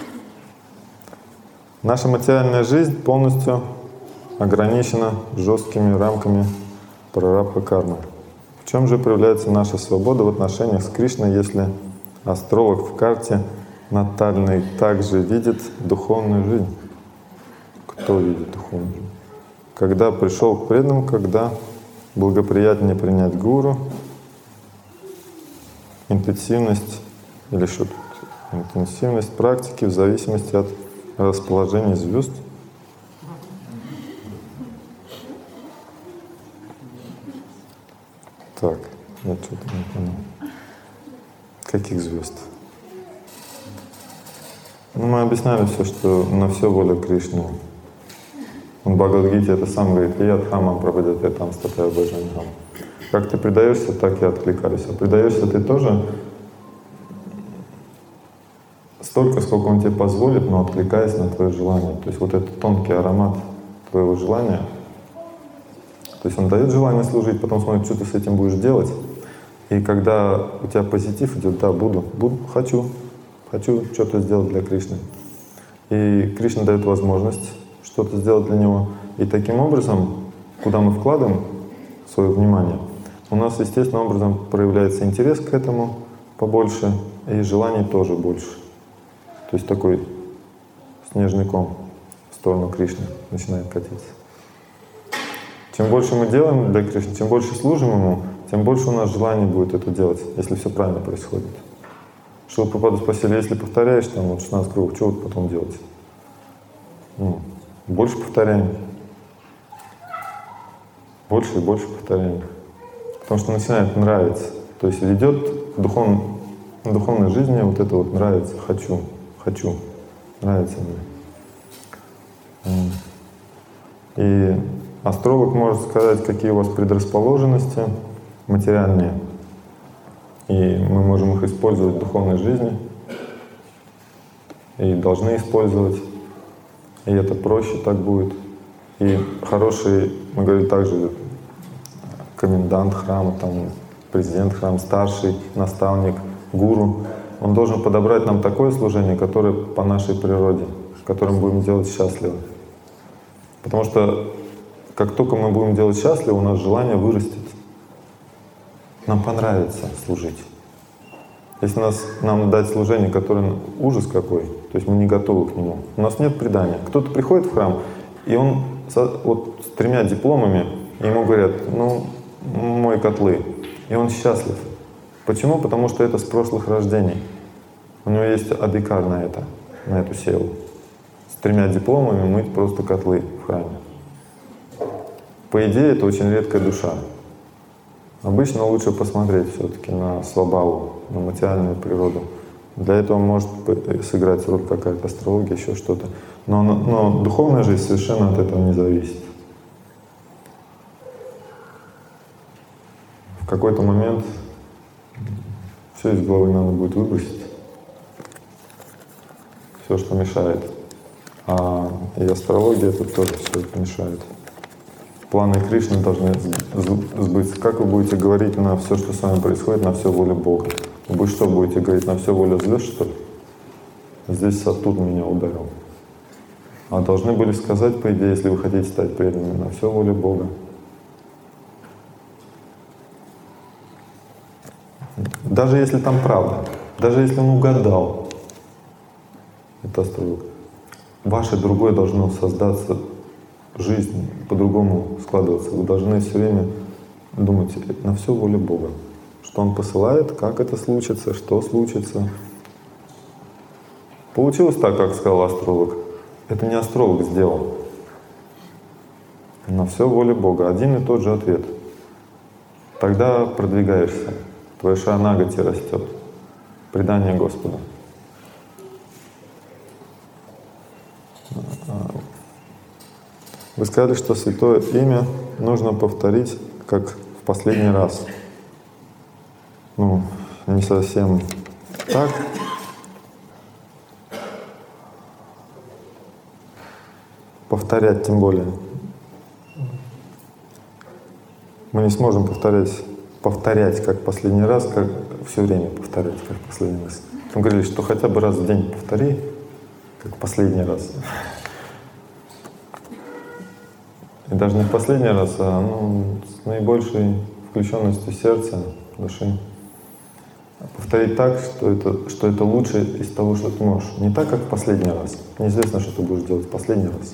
Наша материальная жизнь полностью ограничена жесткими рамками прарабдха кармы. В чем же проявляется наша свобода в отношениях с Кришной, если астролог в карте натальной также видит духовную жизнь? Кто видит духовную жизнь? Когда пришел к преданным, когда благоприятнее принять гуру, интенсивность или что тут? Интенсивность практики в зависимости от расположения звезд. Так, я что-то не понял. Каких звезд? Ну, мы объясняли все, что на все воля Кришны. Он в Бхагавад-гите это сам говорит, «Ядхамам прабхадате там статая бхаджаньям». Как ты предаешься, так и откликаюсь. А предаешься ты тоже столько, сколько он тебе позволит, но откликаясь на твое желание. То есть вот этот тонкий аромат твоего желания. То есть он дает желание служить, потом смотрит, что ты с этим будешь делать. И когда у тебя позитив идет, да, буду, хочу что-то сделать для Кришны. И Кришна дает возможность что-то сделать для него. И таким образом, куда мы вкладываем свое внимание, у нас естественным образом проявляется интерес к этому побольше, и желаний тоже больше. То есть такой снежный ком в сторону Кришны начинает катиться. Чем больше мы делаем для Кришны, чем больше служим Ему, тем больше у нас желания будет это делать, если все правильно происходит. Шрила Прабхупаду спросили, если повторяешь там вот 16 кругов, что вот потом делать? Больше повторяем. Больше и больше повторяем. Потому что начинает нравиться. То есть ведет к духовной жизни вот это вот нравится, хочу, нравится мне. И астролог может сказать, какие у вас предрасположенности материальные. И мы можем их использовать в духовной жизни. И должны использовать. И это проще так будет. И хороший, мы говорили также, комендант храма, там, президент храма, старший наставник гуру, он должен подобрать нам такое служение, которое по нашей природе, которым будем делать счастливо. Потому что как только мы будем делать счастливо, у нас желание вырастет. Нам понравится служить. Если нам дать служение, которое ужас какой, то есть мы не готовы к нему, у нас нет предания. Кто-то приходит в храм, и он вот с 3 дипломами, и ему говорят, ну, мой котлы, и он счастлив. Почему? Потому что это с прошлых рождений. У него есть адикар на эту силу. С 3 дипломами мыть просто котлы в храме. По идее, это очень редкая душа. Обычно лучше посмотреть все-таки на свабхаву, на материальную природу. Для этого может сыграть роль какая-то астрология, еще что-то. Но духовная жизнь совершенно от этого не зависит. В какой-то момент все из головы надо будет выбросить. Все, что мешает. И астрология тут тоже все это мешает. Планы Кришны должны сбыться. Как вы будете говорить на все, что с вами происходит, на все волю Бога? Вы что будете говорить, на все волю звезд, что ли? Здесь Сатурн меня ударил. А должны были сказать, по идее, если вы хотите стать преданными, на все волю Бога. Даже если там правда, даже если он угадал, это астролог, ваше другое должно создаться, жизнь по-другому складываться. Вы должны все время думать на все волю Бога. Что Он посылает, как это случится, что случится. Получилось так, как сказал астролог. Это не астролог сделал. На все воля Бога. Один и тот же ответ. Тогда продвигаешься. Твоя шаранагати растет. Предание Господу. Вы сказали, что святое имя нужно повторить как в последний раз. Ну, не совсем так. Повторять тем более. Мы не сможем повторять как последний раз, как все время повторять как последний раз. Мы говорили, что хотя бы раз в день повтори, как последний раз. И даже не в последний раз, а с наибольшей включенностью сердца, души. Повторить так, что это лучше из того, что ты можешь. Не так, как в последний раз. Неизвестно, что ты будешь делать в последний раз.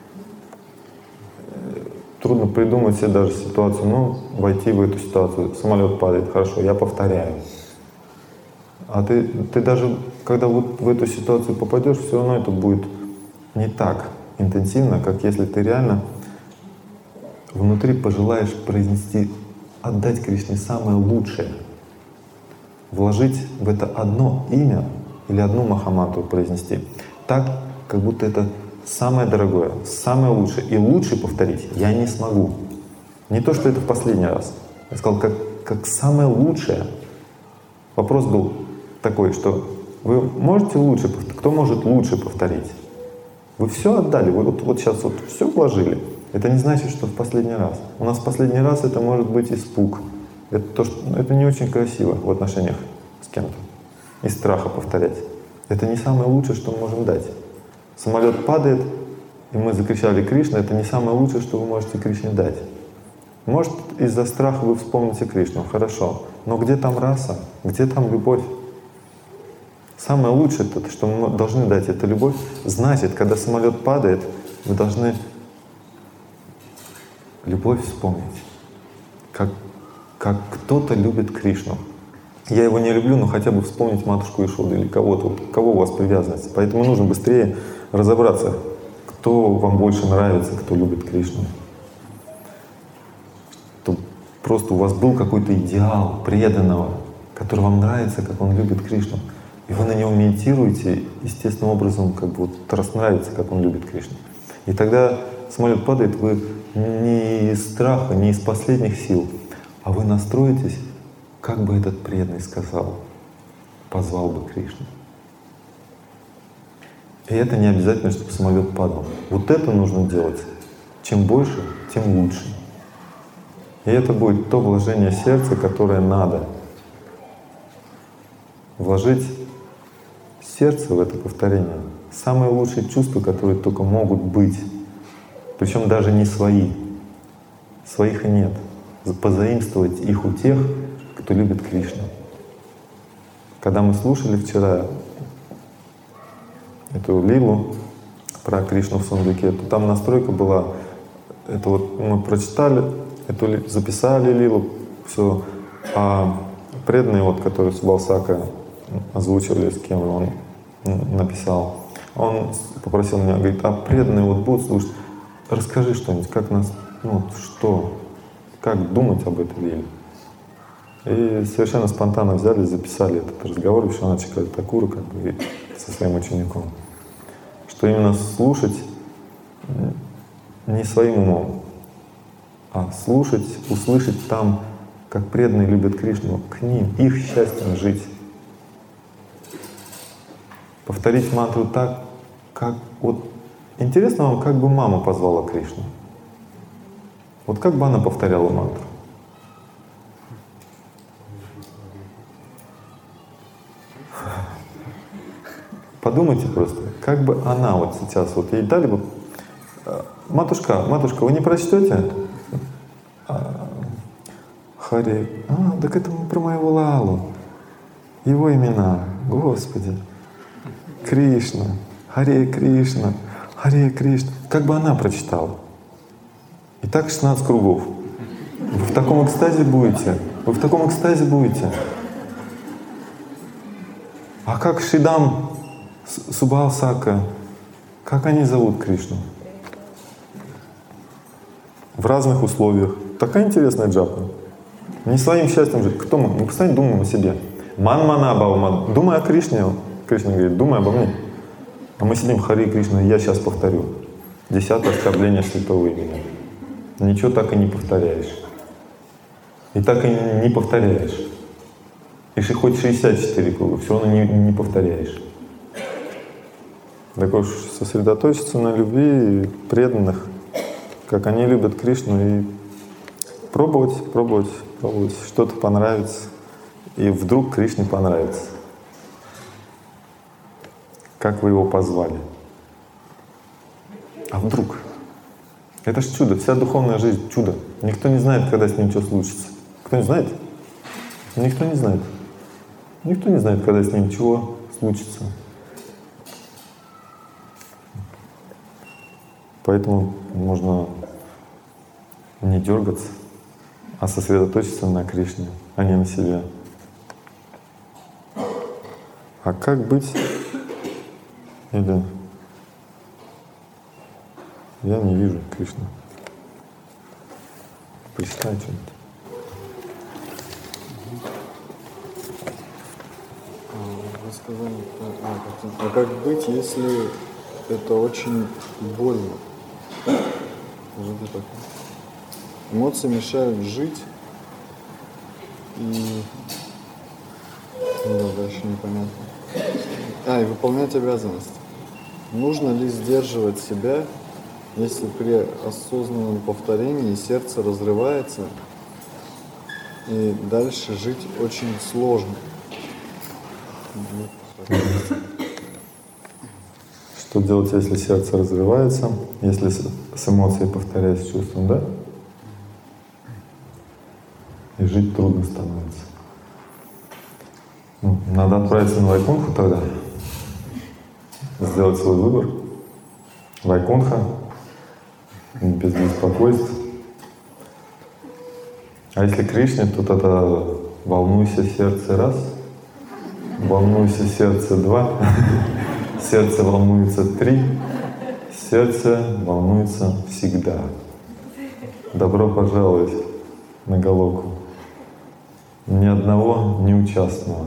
Трудно придумать себе даже ситуацию, войти в эту ситуацию. Самолет падает, хорошо, я повторяю. А ты даже, когда вот в эту ситуацию попадешь, все равно это будет не так интенсивно, как если ты реально внутри пожелаешь произнести, отдать Кришне самое лучшее, вложить в это одно имя или одну махамантру произнести так, как будто это самое дорогое, самое лучшее. И лучше повторить я не смогу. Не то, что это в последний раз. Я сказал, как самое лучшее. Вопрос был такой, что вы можете лучше повторить? Кто может лучше повторить? Вы все отдали, вы вот сейчас все вложили. Это не значит, что в последний раз. У нас в последний раз это может быть испуг. Это не очень красиво в отношениях с кем-то. Из страха повторять. Это не самое лучшее, что мы можем дать. Самолет падает, и мы закричали Кришна, это не самое лучшее, что вы можете Кришне дать. Может, из-за страха вы вспомните Кришну, хорошо. Но где там раса? Где там любовь? Самое лучшее, что мы должны дать, это любовь. Значит, когда самолет падает, вы должны любовь вспомнить. Как кто-то любит Кришну. Я его не люблю, но хотя бы вспомнить матушку Ишоду или кого-то, кого у вас привязанность. Поэтому нужно быстрее разобраться, кто вам больше нравится, кто любит Кришну. Чтобы просто у вас был какой-то идеал преданного, который вам нравится, как он любит Кришну. И вы на него медитируете, естественным образом раз нравится, как он любит Кришну. И тогда самолет падает, вы не из страха, не из последних сил, а вы настроитесь, как бы этот преданный сказал, позвал бы Кришну. И это не обязательно, чтобы самолет падал. Вот это нужно делать. Чем больше, тем лучше. И это будет то вложение сердца, которое надо. вложить сердце в это повторение. Самые лучшие чувства, которые только могут быть. Причем даже не свои. Своих и нет. Позаимствовать их у тех, кто любит Кришну. Когда мы слушали вчера эту лилу про Кришну в сундуке, то там настройка была, это вот мы прочитали, записали лилу, все, а преданные, вот, которые Субалсака озвучивали, с кем он написал, он попросил меня, говорит, а преданные вот будут слушать, расскажи что-нибудь, как нас, ну, что, как думать об этой лиле. И совершенно спонтанно взяли, записали этот разговор Вишванача Такура как бы со своим учеником. Что именно слушать не своим умом, а слушать, услышать там, как преданные любят Кришну, к ним, их счастьем жить. Повторить мантру так, как вот интересно вам, как бы мама позвала Кришну. Вот как бы она повторяла мантру? Подумайте просто, как бы она вот сейчас, вот ей дали бы, матушка, вы не прочтете? Хари, так это про моего Лалу, его имена, Господи, Кришна, Харе Кришна, Харе Кришна. Как бы она прочитала? И так 16 кругов. Вы в таком экстазе будете, А как Шидам, Субалсака, как они зовут Кришну? В разных условиях. Такая интересная джапа. Не своим счастьем жить. Кто мы? Мы постоянно думаем о себе. Ман-мана бауман. Думай о Кришне. Кришна говорит, думай обо мне. А мы сидим, Хари Кришна, я сейчас повторю. 10-е оскорбление святого имени. Ничего так и не повторяешь. И так и не повторяешь. Если хоть 64 круга, все равно не повторяешь. Так уж сосредоточиться на любви преданных, как они любят Кришну, и пробовать, что-то понравится. И вдруг Кришне понравится. Как вы его позвали. А вдруг? Это ж чудо, вся духовная жизнь — чудо. Никто не знает, когда с ним что случится. Кто-нибудь знает? Никто не знает. Никто не знает, когда с ним чего случится. Поэтому можно не дергаться, а сосредоточиться на Кришне, а не на себе. А как быть? Или я не вижу Кришну. Почитай что-нибудь. Вы сказали, а как быть, если это очень больно? Эмоции мешают жить, и дальше непонятно. И выполнять обязанности. Нужно ли сдерживать себя, если при осознанном повторении сердце разрывается, и дальше жить очень сложно? Что делать, если сердце разрывается, если с эмоцией повторяясь чувством, да? И жить трудно становится. Надо отправиться на Вайкунху тогда, сделать свой выбор. Вайкунха, без беспокойств. А если Кришне, то тогда волнуйся сердце раз, волнуйся сердце два, сердце волнуется 3, сердце волнуется всегда. Добро пожаловать на Галоку. Ни одного неучастного.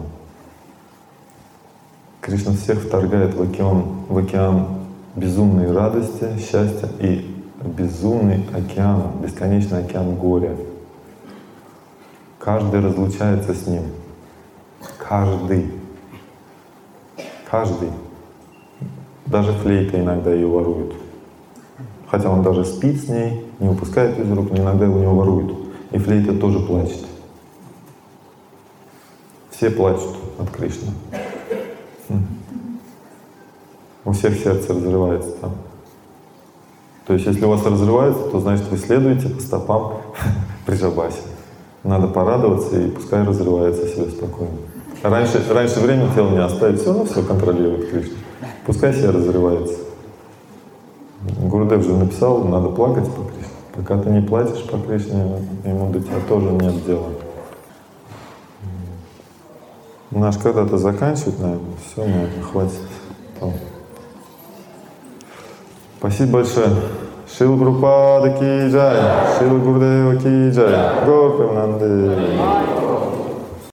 Кришна всех вторгает в океан безумной радости, счастья и безумный океан, бесконечный океан горя. Каждый разлучается с ним. Каждый. Даже флейта иногда ее ворует. Хотя он даже спит с ней, не упускает из рук, но иногда у него воруют. И флейта тоже плачет. Все плачут от Кришны. У всех сердце разрывается там. То есть, если у вас разрывается, то значит вы следуете по стопам Вриджабаси. Надо порадоваться, и пускай разрывается себе спокойно. Раньше времени тело не оставить, все равно все контролирует Кришна. Пускай себе разрывается. Гурудев же написал, надо плакать по Кришне. Пока ты не платишь по Кришне, ему до тебя тоже нет дела. Наш когда-то заканчивать, наверное, все, наверное, хватит. Спасибо большое. Шрила Прабхупада ки джай, Шрила Гурудева ки джай, Гор Премананде.